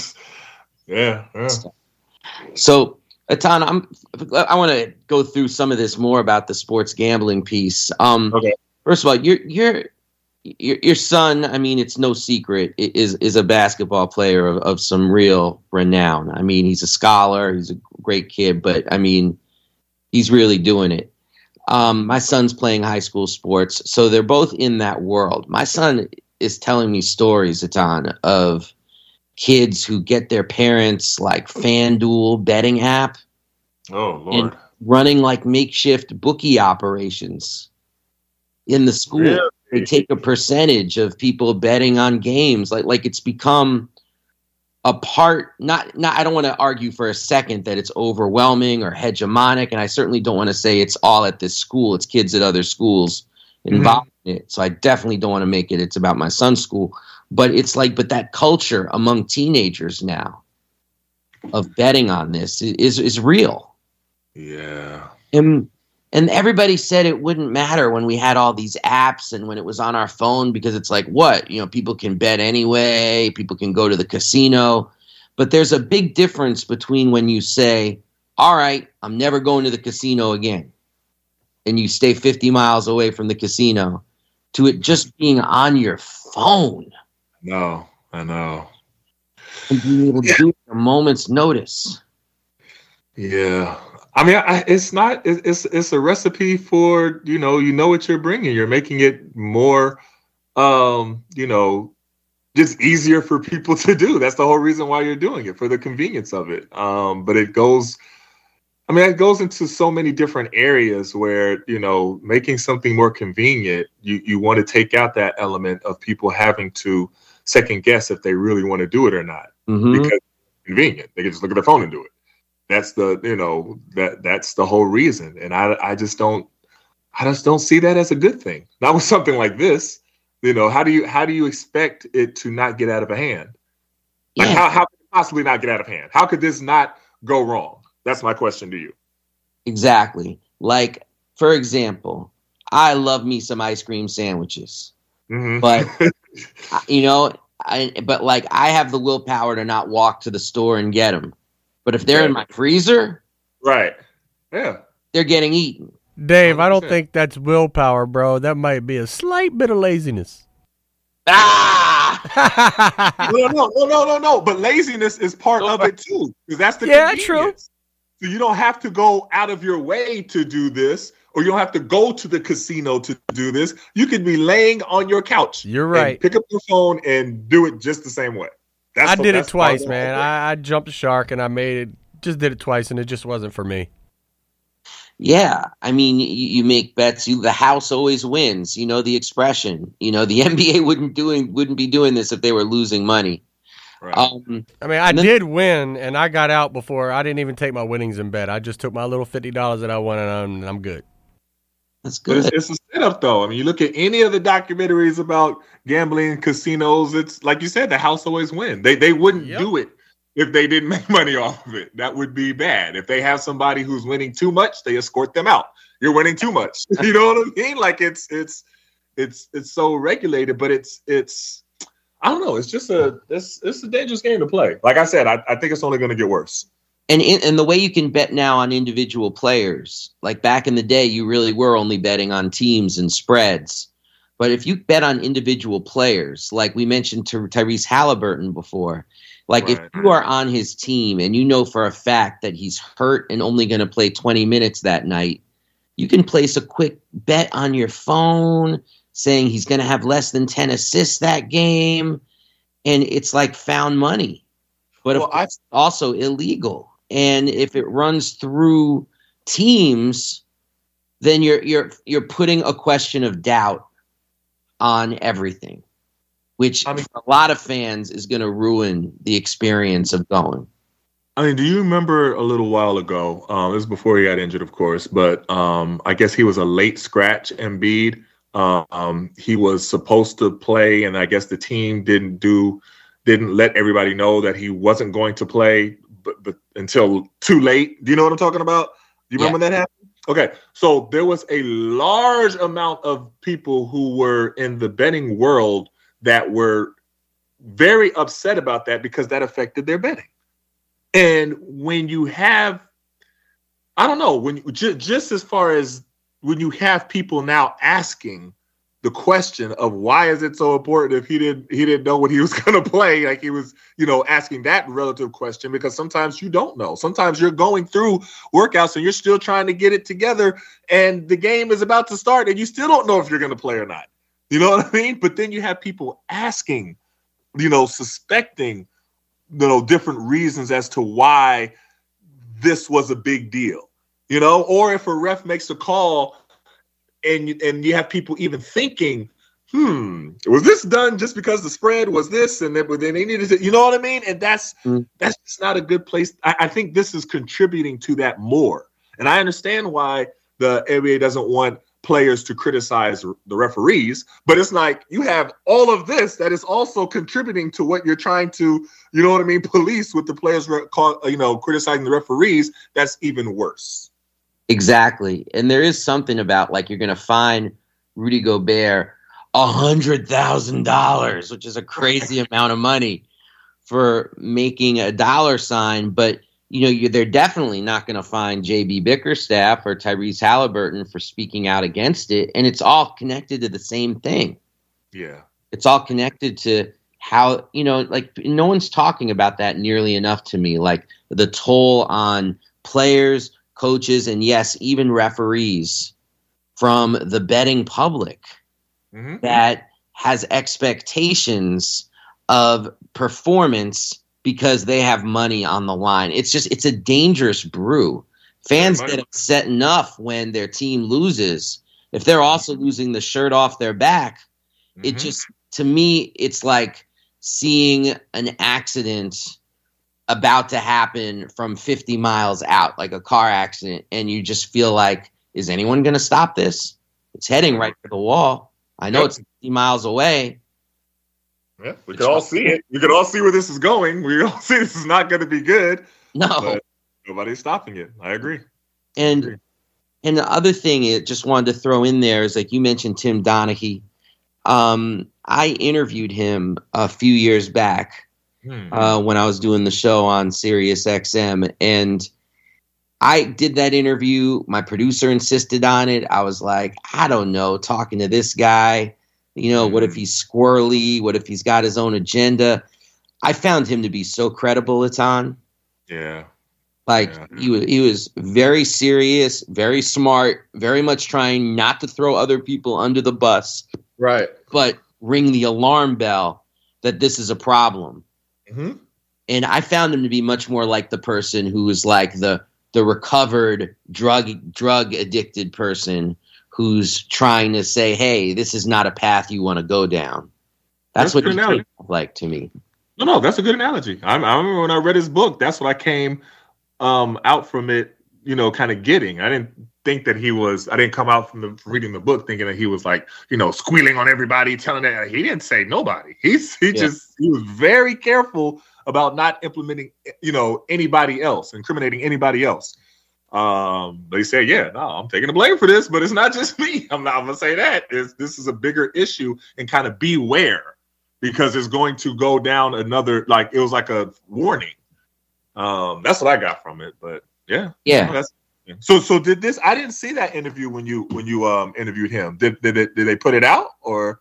S10: yeah, yeah.
S9: So, Atan, I'm, I want to go through some of this more about the sports gambling piece. Um, okay. First of all, your your your your son, I mean, it's no secret, is is a basketball player of, of some real renown. I mean, he's a scholar, he's a great kid, but I mean, he's really doing it. Um, my son's playing high school sports, so they're both in that world. My son is telling me stories, Atan, of kids who get their parents like FanDuel betting app.
S10: Oh, Lord.
S9: And running like makeshift bookie operations in the school. Really? They take a percentage of people betting on games. Like like it's become a part, not, not I don't want to argue for a second that it's overwhelming or hegemonic, and I certainly don't want to say it's all at this school. It's kids at other schools involved mm-hmm. in it. So I definitely don't want to make it it's about my son's school. But it's like, but that culture among teenagers now of betting on this is is real.
S10: Yeah.
S9: And and everybody said it wouldn't matter when we had all these apps and when it was on our phone, because it's like, what? You know, people can bet anyway. People can go to the casino. But there's a big difference between when you say, all right, I'm never going to the casino again, and you stay fifty miles away from the casino, to it just being on your phone.
S10: No, I know.
S9: And being able to yeah. do it at a moment's notice.
S10: Yeah. I mean, I, it's not, it's, it's a recipe for, you know, you know what you're bringing. You're making it more, um, you know, just easier for people to do. That's the whole reason why you're doing it, for the convenience of it. Um, but it goes, I mean, it goes into so many different areas where, you know, making something more convenient, you, you want to take out that element of people having to second guess if they really want to do it or not,
S9: mm-hmm.
S10: because it's convenient. They can just look at their phone and do it. That's the, you know, that that's the whole reason. And I, I just don't, I just don't see that as a good thing. Not with something like this. You know, how do you, how do you expect it to not get out of hand? Like, yeah. how, how could it possibly not get out of hand? How could this not go wrong? That's my question to you.
S9: Exactly. Like, for example, I love me some ice cream sandwiches,
S10: mm-hmm.
S9: but you know, I, but like I have the willpower to not walk to the store and get them. But if they're yeah. in my freezer,
S10: right? Yeah,
S9: they're getting eaten.
S11: Dave, I don't think that's willpower, bro. That might be a slight bit of laziness.
S9: Ah!
S10: no, no, no, no, no, no. But laziness is part of it too, because that's the
S11: yeah, true.
S10: So you don't have to go out of your way to do this, or you don't have to go to the casino to do this. You could be laying on your couch.
S11: You're right.
S10: Pick up your phone and do it just the same way. That's
S11: I
S10: the,
S11: did it twice, man. I, I jumped the shark and I made it. Just did it twice, and it just wasn't for me.
S9: Yeah, I mean, you, you make bets. You, the house always wins. You know the expression. You know the N B A wouldn't doing wouldn't be doing this if they were losing money.
S10: Right.
S9: Um,
S11: I mean, I
S9: then,
S11: did win, and I got out before. I didn't even take my winnings in bet. I just took my little fifty dollars that I won, and I'm, and I'm good.
S9: That's good.
S10: But it's, it's a setup, though. I mean, you look at any of the documentaries about gambling, casinos. It's like you said, the house always wins. They they wouldn't
S11: yep.
S10: do it if they didn't make money off of it. That would be bad. If they have somebody who's winning too much, they escort them out. You're winning too much. You know what I mean? Like it's it's it's it's so regulated, but it's it's I don't know. It's just a it's it's a dangerous game to play. Like I said, I, I think it's only going to get worse.
S9: And in, and the way you can bet now on individual players, like back in the day, you really were only betting on teams and spreads. But if you bet on individual players, like we mentioned to Tyrese Halliburton before, like right. if you are on his team and you know for a fact that he's hurt and only going to play twenty minutes that night, you can place a quick bet on your phone saying he's going to have less than ten assists that game. And it's like found money. But well, it's also illegal. And if it runs through teams, then you're you're you're putting a question of doubt on everything, which I mean, for a lot of fans is going to ruin the experience of going.
S10: I mean, do you remember a little while ago? Um, this was before he got injured, of course, but um, I guess he was a late scratch. Embiid. Um, he was supposed to play, and I guess the team didn't do didn't let everybody know that he wasn't going to play. But, but until too late. Do you know what I'm talking about? Do you remember yeah. that happened? Okay. So there was a large amount of people who were in the betting world that were very upset about that because that affected their betting. And when you have, I don't know, when you, just, just as far as when you have people now asking the question of why is it so important if he didn't he didn't know what he was going to play, like he was, you know, asking that relative question, because sometimes you don't know. Sometimes you're going through workouts and you're still trying to get it together and the game is about to start and you still don't know if you're going to play or not. You know what I mean? But then you have people asking, you know, suspecting, you know, different reasons as to why this was a big deal, you know, or if a ref makes a call And and you have people even thinking, hmm, was this done just because the spread was this, and then they needed to, you know what I mean? And that's mm. that's just not a good place. I, I think this is contributing to that more. And I understand why the N B A doesn't want players to criticize the referees, but it's like you have all of this that is also contributing to what you're trying to, you know what I mean, police with the players, you know, criticizing the referees. That's even worse.
S9: Exactly. And there is something about, like, you're going to fine Rudy Gobert one hundred thousand dollars, which is a crazy amount of money for making a dollar sign. But, you know, you're, they're definitely not going to fine J B Bickerstaff or Tyrese Halliburton for speaking out against it. And it's all connected to the same thing.
S10: Yeah.
S9: It's all connected to how, you know, like, no one's talking about that nearly enough to me. Like, the toll on players, coaches, and yes, even referees from the betting public mm-hmm. that has expectations of performance because they have money on the line. It's just, it's a dangerous brew. Fans get upset enough when their team loses. If they're also losing the shirt off their back, mm-hmm. it just, to me, it's like seeing an accident about to happen from fifty miles out, like a car accident, and you just feel like, is anyone going to stop this? It's heading right to the wall. I know yep. it's fifty miles away.
S10: Yeah, we can all see it. We can all see where this is going. We all see this is not going to be good.
S9: No.
S10: But nobody's stopping it. I agree.
S9: And
S10: I agree.
S9: and the other thing I just wanted to throw in there is, like you mentioned, Tim Donaghy. Um, I interviewed him a few years back. Uh, when I was doing the show on Sirius X M, and I did that interview. My producer insisted on it. I was like, I don't know, talking to this guy, you know, mm-hmm. what if he's squirrely? What if he's got his own agenda? I found him to be so credible, Etan.
S10: Yeah.
S9: Like
S10: yeah.
S9: he was, he was very serious, very smart, very much trying not to throw other people under the bus.
S10: Right.
S9: But ring the alarm bell that this is a problem.
S10: Mm-hmm.
S9: And I found him to be much more like the person who was like the the recovered drug drug addicted person who's trying to say, hey, this is not a path you want to go down. That's, that's what he came like to me.
S10: No, no, that's a good analogy. I, I remember when I read his book, that's what I came um, out from it, you know, kind of getting. I didn't think that he was, I didn't come out from the from reading the book thinking that he was like, you know, squealing on everybody, telling that he didn't say nobody. He's he yeah. just he was very careful about not implementing, you know, anybody else, incriminating anybody else. Um, they said, yeah, no, I'm taking the blame for this, but it's not just me. I'm not going to say that. It's, this is a bigger issue, and kind of beware, because it's going to go down another, like, it was like a warning. Um, that's what I got from it, but yeah.
S9: Yeah.
S10: That's, so, so did this, I didn't see that interview when you, when you, um, interviewed him. Did, did it, did they put it out or?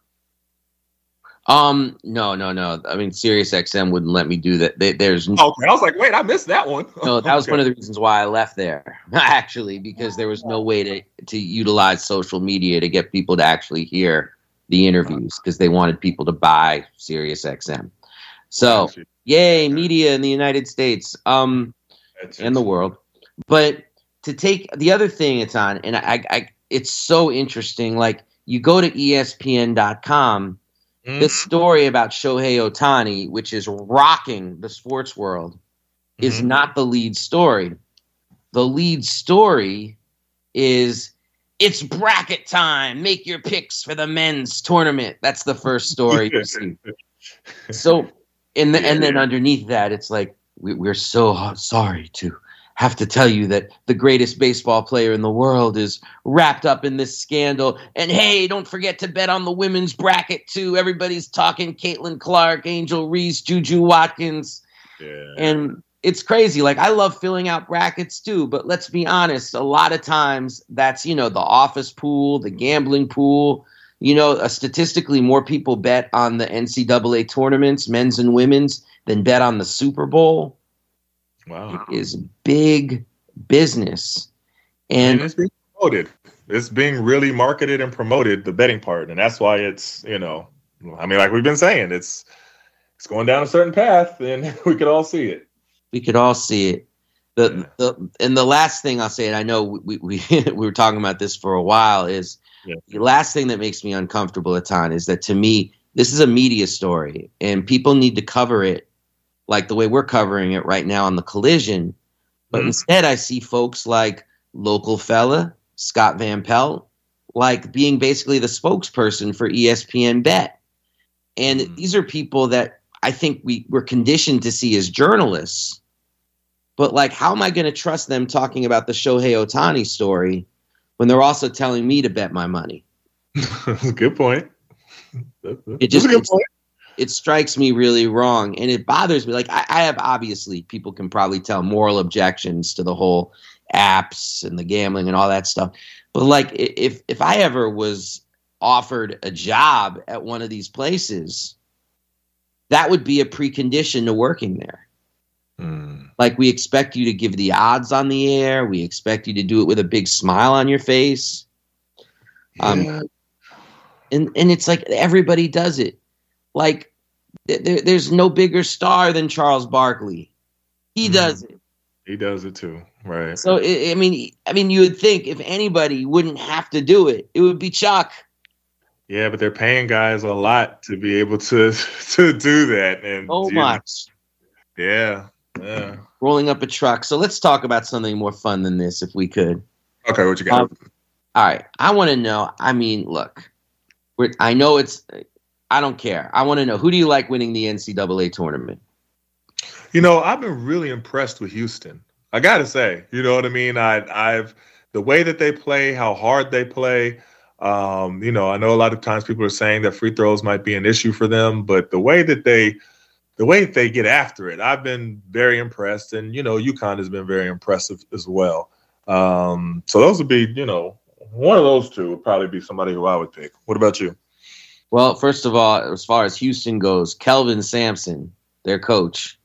S9: Um, no, no, no. I mean, Sirius X M wouldn't let me do that. They, there's
S10: okay. I was like, wait, I missed that one.
S9: No, that was
S10: okay.
S9: one of the reasons why I left there, actually, because there was no way to, to utilize social media to get people to actually hear the interviews, because they wanted people to buy Sirius X M. So, yay, media in the United States, um, and the world. But to take the other thing it's on, and I, I, it's so interesting. Like, you go to E S P N dot com. Mm-hmm. This story about Shohei Ohtani, which is rocking the sports world, mm-hmm. is not the lead story. The lead story is, it's bracket time. Make your picks for the men's tournament. That's the first story you see. So, in the, and then underneath that, it's like, we, we're so sorry to have to tell you that the greatest baseball player in the world is wrapped up in this scandal. And hey, don't forget to bet on the women's bracket too. Everybody's talking Caitlin Clark, Angel Reese, Juju Watkins. Yeah. And it's crazy. Like, I love filling out brackets too, but let's be honest. A lot of times that's, you know, the office pool, the gambling pool. You know, uh, statistically, more people bet on the N C double A tournaments, men's and women's, than bet on the Super Bowl.
S10: Wow.
S9: It is big business. And,
S10: and it's being promoted. It's being really marketed and promoted, the betting part. And that's why it's, you know, I mean, like we've been saying, it's it's going down a certain path, and we could all see it.
S9: We could all see it. The, yeah. the and the last thing I'll say, and I know we we, we were talking about this for a while, is yeah. the last thing that makes me uncomfortable at times is that, to me, this is a media story, and people need to cover it like the way we're covering it right now on The Collision. But mm-hmm. instead, I see folks like local fella, Scott Van Pelt, like being basically the spokesperson for E S P N Bet. And mm-hmm. these are people that I think we were conditioned to see as journalists. But, like, how am I going to trust them talking about the Shohei Ohtani story when they're also telling me to bet my money?
S10: That's a good point.
S9: That's, that's it just, a good point. It strikes me really wrong, and it bothers me. Like, I, I have, obviously, people can probably tell, moral objections to the whole apps and the gambling and all that stuff. But, like, if if I ever was offered a job at one of these places, that would be a precondition to working there. Mm. Like, we expect you to give the odds on the air. We expect you to do it with a big smile on your face. Yeah. Um, and, and it's like everybody does it. Like, there, there's no bigger star than Charles Barkley. He mm. does it.
S10: He does it too, right?
S9: So, I mean, I mean, you would think if anybody wouldn't have to do it, it would be Chuck.
S10: Yeah, but they're paying guys a lot to be able to to do that, and
S9: so much.
S10: Know, yeah, yeah.
S9: Rolling up a truck. So let's talk about something more fun than this, if we could.
S10: Okay, what you got? Um,
S9: all right, I want to know. I mean, look, we're, I know it's. I don't care. I want to know, who do you like winning the N C double A tournament?
S10: You know, I've been really impressed with Houston. I got to say, you know what I mean? I, I've the way that they play, how hard they play. Um, you know, I know a lot of times people are saying that free throws might be an issue for them, but the way that they, the way that they get after it, I've been very impressed. And, you know, UConn has been very impressive as well. Um, so those would be, you know, one of those two would probably be somebody who I would pick. What about you?
S9: Well, first of all, as far as Houston goes, Kelvin Sampson, their coach.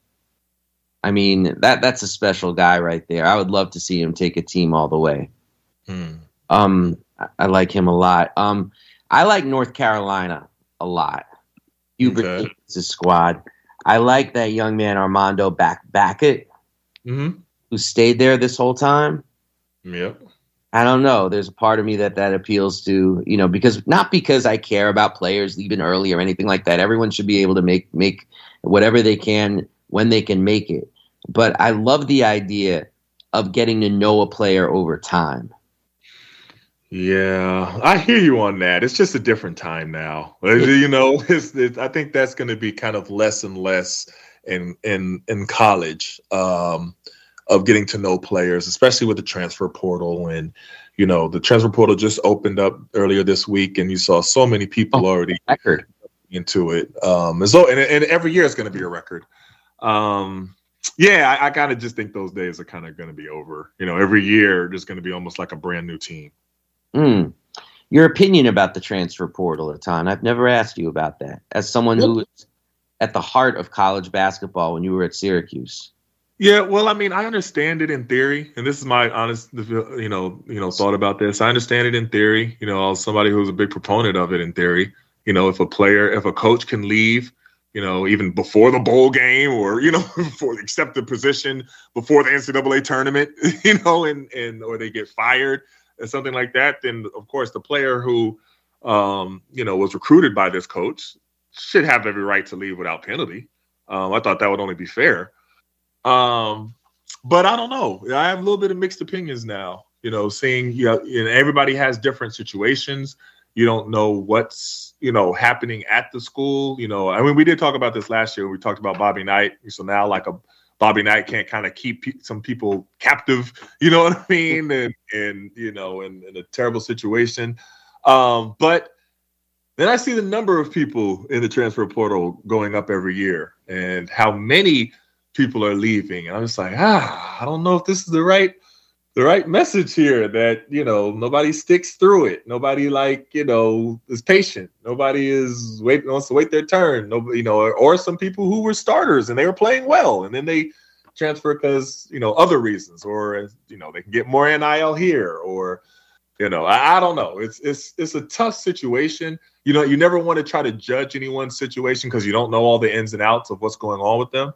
S9: I mean, that that's a special guy right there. I would love to see him take a team all the way. Hmm. Um, I, I like him a lot. Um, I like North Carolina a lot. Hubert okay. His squad. I like that young man Armando Back Backett, mm-hmm. who stayed there this whole time.
S10: Yep.
S9: I don't know. There's a part of me that that appeals to, you know, because not because I care about players leaving early or anything like that. Everyone should be able to make make whatever they can when they can make it. But I love the idea of getting to know a player over time.
S10: Yeah, I hear you on that. It's just a different time now. You know, it's, it, I think that's going to be kind of less and less in in in college. Um, of getting to know players, especially with the transfer portal. And, you know, the transfer portal just opened up earlier this week, and you saw so many people oh, already
S9: record.
S10: into it. Um, as though, and, and every year it's going to be a record. Um, yeah, I, I kind of just think those days are kind of going to be over. You know, every year there's going to be almost like a brand new team.
S9: Mm. Your opinion about the transfer portal, Etan. I've never asked you about that. As someone who was at the heart of college basketball when you were at Syracuse.
S10: Yeah, well, I mean, I understand it in theory, and this is my honest, you know, you know, thought about this. I understand it in theory. You know, as somebody who's a big proponent of it in theory. You know, if a player, if a coach can leave, you know, even before the bowl game, or you know, before accept the position before the N C double A tournament, you know, and and or they get fired or something like that, then of course the player who, um, you know, was recruited by this coach should have every right to leave without penalty. Um, I thought that would only be fair. Um, but I don't know. I have a little bit of mixed opinions now. You know, seeing you know, you know, everybody has different situations. You don't know what's, you know, happening at the school. You know, I mean, we did talk about this last year. We talked about Bobby Knight. So now like a Bobby Knight can't kind of keep pe- some people captive, you know what I mean? And, and you know, in, in a terrible situation. Um, but then I see the number of people in the transfer portal going up every year and how many people are leaving. And I'm just like, ah, I don't know if this is the right the right message here, that, you know, nobody sticks through it. Nobody, like, you know, is patient. Nobody is wait wants to wait their turn. Nobody, you know, or, or some people who were starters and they were playing well, and then they transfer because, you know, other reasons, or, you know, they can get more N I L here, or, you know, I, I don't know. It's it's it's a tough situation. You know, you never want to try to judge anyone's situation because you don't know all the ins and outs of what's going on with them.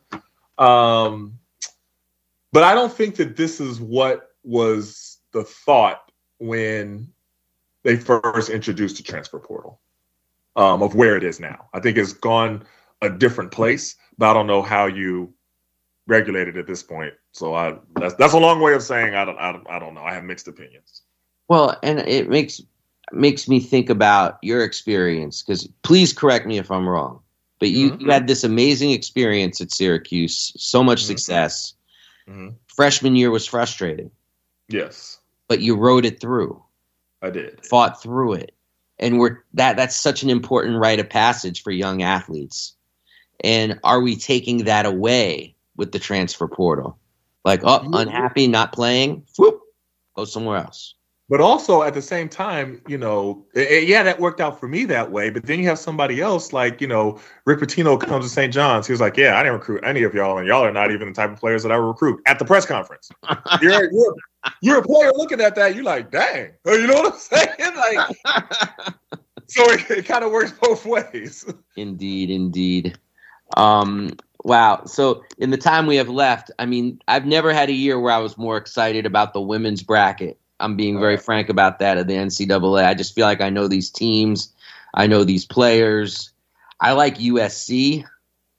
S10: Um, but I don't think that this is what was the thought when they first introduced the transfer portal, um, of where it is now. I think it's gone a different place, but I don't know how you regulate it at this point. So I that's that's a long way of saying I don't I don't, I don't know. I have mixed opinions.
S9: Well, and it makes makes me think about your experience, because please correct me if I'm wrong, but you, mm-hmm. you had this amazing experience at Syracuse, so much mm-hmm. success. Mm-hmm. Freshman year was frustrating.
S10: Yes.
S9: But you rode it through.
S10: I did.
S9: Fought through it. And we're that that's such an important rite of passage for young athletes. And are we taking that away with the transfer portal? Like, oh, unhappy, not playing, whoop, go somewhere else.
S10: But also at the same time, you know, it, yeah, that worked out for me that way. But then you have somebody else like, you know, Rick Pitino comes to Saint John's. He was like, yeah, I didn't recruit any of y'all, and y'all are not even the type of players that I would recruit at the press conference. You're, you're, you're a player looking at that. You're like, dang. You know what I'm saying? Like, so it, it kind of works both ways.
S9: Indeed, indeed. Um, wow. So in the time we have left, I mean, I've never had a year where I was more excited about the women's bracket. I'm being very frank about that at the N C double A. I just feel like I know these teams. I know these players. I like U S C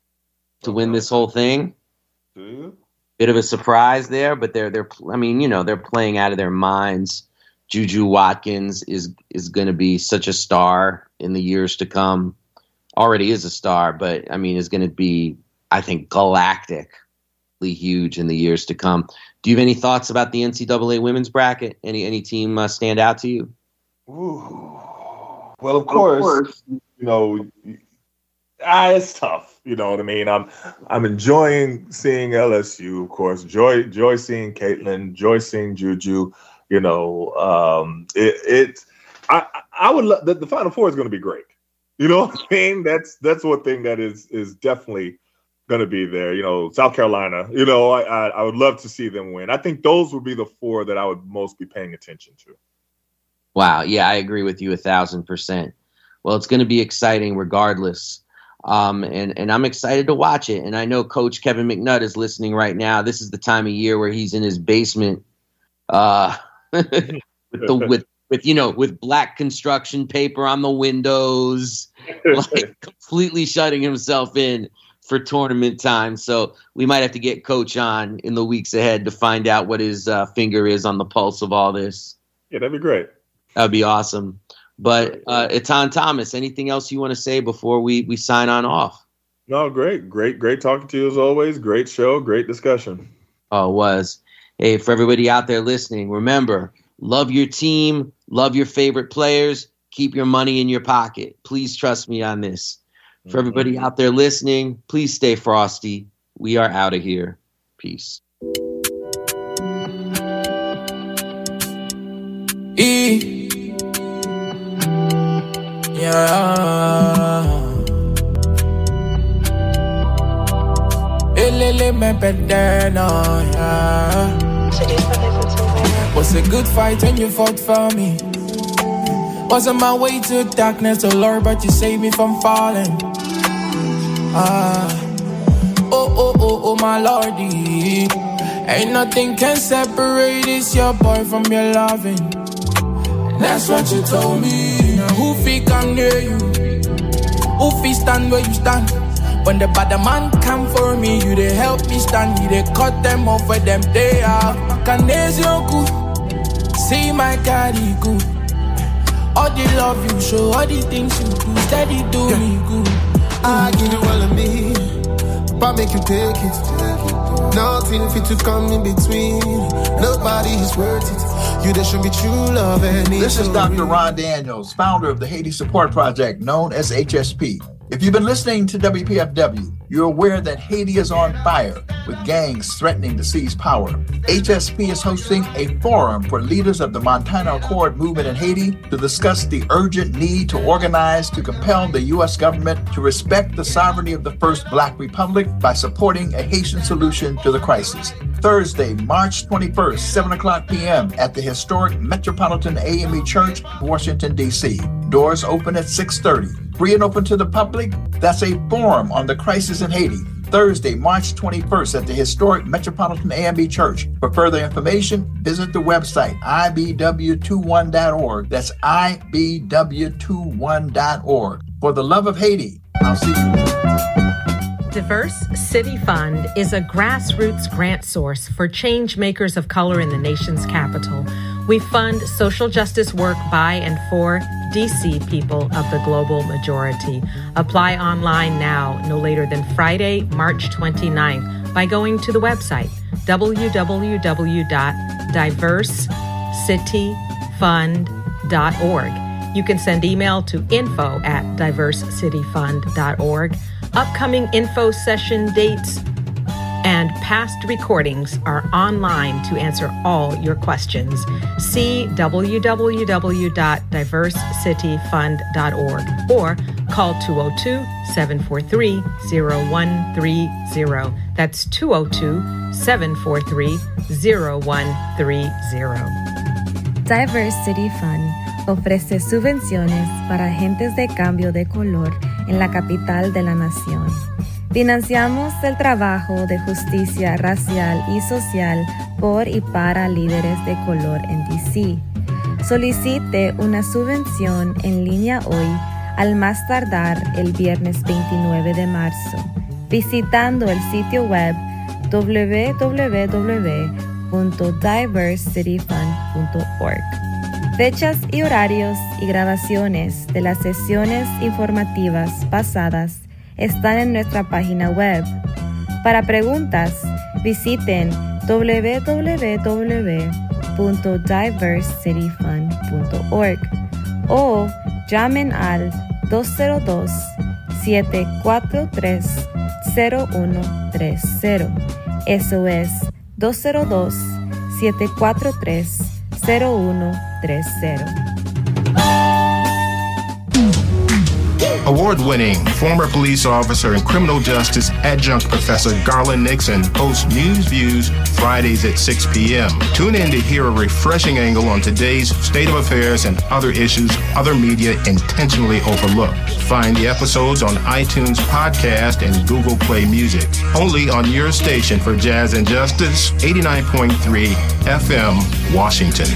S9: to win this whole thing. Mm-hmm. Bit of a surprise there, but they're they're. I mean, you know, they're playing out of their minds. Juju Watkins is is going to be such a star in the years to come. Already is a star, but I mean, is going to be, I think, galactically huge in the years to come. Do you have any thoughts about the N C double A women's bracket? Any any team uh, stand out to you?
S10: Ooh. Well, of course, of course, you know, ah, it's tough. You know what I mean? I'm I'm enjoying seeing L S U, of course. Joy joy seeing Caitlin. Joy seeing Juju. You know, um, it it I I would love the, the Final Four is going to be great. You know what I mean? That's that's one thing that is is definitely going to be there. You know, South Carolina, you know, I, I I would love to see them win. I think those would be the four that I would most be paying attention to.
S9: Wow. Yeah, I agree with you a thousand percent. Well, it's going to be exciting regardless. Um, and, and I'm excited to watch it. And I know Coach Kevin McNutt is listening right now. This is the time of year where he's in his basement uh, with the with with, you know, with black construction paper on the windows, like completely shutting himself in for tournament time. So we might have to get Coach on in the weeks ahead to find out what his uh, finger is on the pulse of all this.
S10: Yeah, that'd be great.
S9: That'd be awesome. But uh, Etan Thomas, anything else you want to say before we, we sign on off?
S10: No, great. Great, great talking to you as always. Great show. Great discussion.
S9: Oh, it was. Hey, for everybody out there listening, remember, love your team, love your favorite players, keep your money in your pocket. Please trust me on this. For everybody out there listening, please stay frosty. We are out of here. Peace.
S13: E. Yeah. Elele me pedena, yeah. Was a good fight and you fought for me. Was on my way to darkness, oh Lord, but you saved me from falling. Ah, oh, oh, oh, oh, my Lordy. Ain't nothing can separate this your boy from your loving. And that's what you told me. Now who fi come near you? Who fi stand where you stand? When the bad man come for me, you they help me stand. You they cut them off where them they are. Canesium, see my carry good. All the love you show, all the things you do, steady do yeah. me good.
S14: I give you all of me, but make you take it. Nothing fit to come in between. Nobody is worth it. You just show me true love and
S15: This is Doctor Ron Daniels, founder of the Haiti Support Project, known as H S P. If you've been listening to W P F W, you're aware that Haiti is on fire with gangs threatening to seize power. H S P is hosting a forum for leaders of the Montana Accord movement in Haiti to discuss the urgent need to organize to compel the U S government to respect the sovereignty of the first Black Republic by supporting a Haitian solution to the crisis. Thursday, March twenty-first, seven o'clock p.m. at the historic Metropolitan A M E Church, Washington, D C Doors open at six thirty. Free and open to the public, that's a forum on the crisis in Haiti. Thursday, March twenty-first at the historic Metropolitan A M E Church. For further information, visit the website I B W twenty-one dot org. That's I B W twenty-one dot org. For the love of Haiti, I'll see you.
S16: Diverse City Fund is a grassroots grant source for change makers of color in the nation's capital. We fund social justice work by and for D C people of the global majority. Apply online now, no later than Friday, March twenty-ninth, by going to the website w w w dot diverse city fund dot org. You can send email to info at diverse city fund dot org. Upcoming info session dates and past recordings are online to answer all your questions. See w w w dot diverse city fund dot org or call two oh two, seven four three, oh one three oh. That's two oh two, seven four three, oh one three oh.
S17: Diverse City Fund ofrece subvenciones para agentes de cambio de color en la capital de la nación. Financiamos el trabajo de justicia racial y social por y para líderes de color en D C. Solicite una subvención en línea hoy, al más tardar el viernes veintinueve de marzo, visitando el sitio web w w w punto diverse city fund punto org. Fechas y horarios y grabaciones de las sesiones informativas pasadas están en nuestra página web. Para preguntas, visiten w w w punto diverse city fund punto org o llamen al dos cero dos, siete cuatro tres, cero uno tres cero. Eso es dos cero dos, siete cuatro tres, cero uno tres cero.
S18: Award-winning former police officer and criminal justice adjunct professor Garland Nixon hosts News Views Fridays at six p.m. Tune in to hear a refreshing angle on today's state of affairs and other issues other media intentionally overlook. Find the episodes on iTunes Podcast and Google Play Music. Only on your station for Jazz and Justice, eighty-nine point three F M, Washington.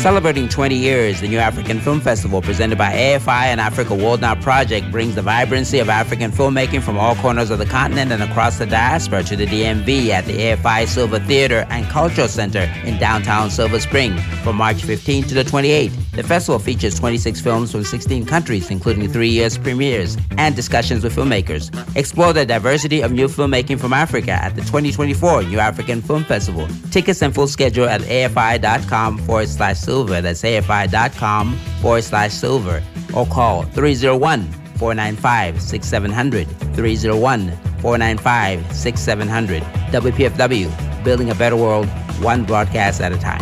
S19: Celebrating twenty years, the New African Film Festival, presented by A F I and Africa World Now Project, brings the vibrancy of African filmmaking from all corners of the continent and across the diaspora to the D M V at the A F I Silver Theater and Cultural Center in downtown Silver Spring from March fifteenth to the twenty-eighth. The festival features twenty-six films from sixteen countries, including three U S premieres and discussions with filmmakers. Explore the diversity of new filmmaking from Africa at the twenty twenty-four New African Film Festival. Tickets and full schedule at afi.com forward slash silver. That's afi.com forward slash silver. Or call three oh one, four nine five, six seven zero zero. three oh one, four nine five, six seven zero zero. W P F W, building a better world, one broadcast at a time.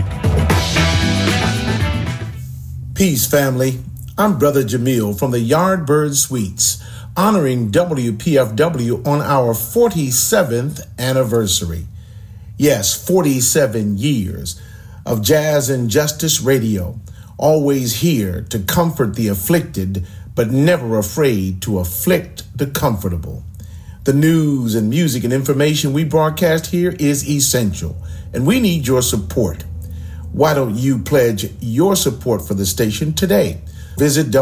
S20: Peace, family. I'm Brother Jamil from the Yardbird Suites, honoring W P F W on our forty-seventh anniversary. Yes, forty-seven years of Jazz and Justice Radio, always here to comfort the afflicted, but never afraid to afflict the comfortable. The news and music and information we broadcast here is essential, and we need your support. Why don't you pledge your support for the station today? Visit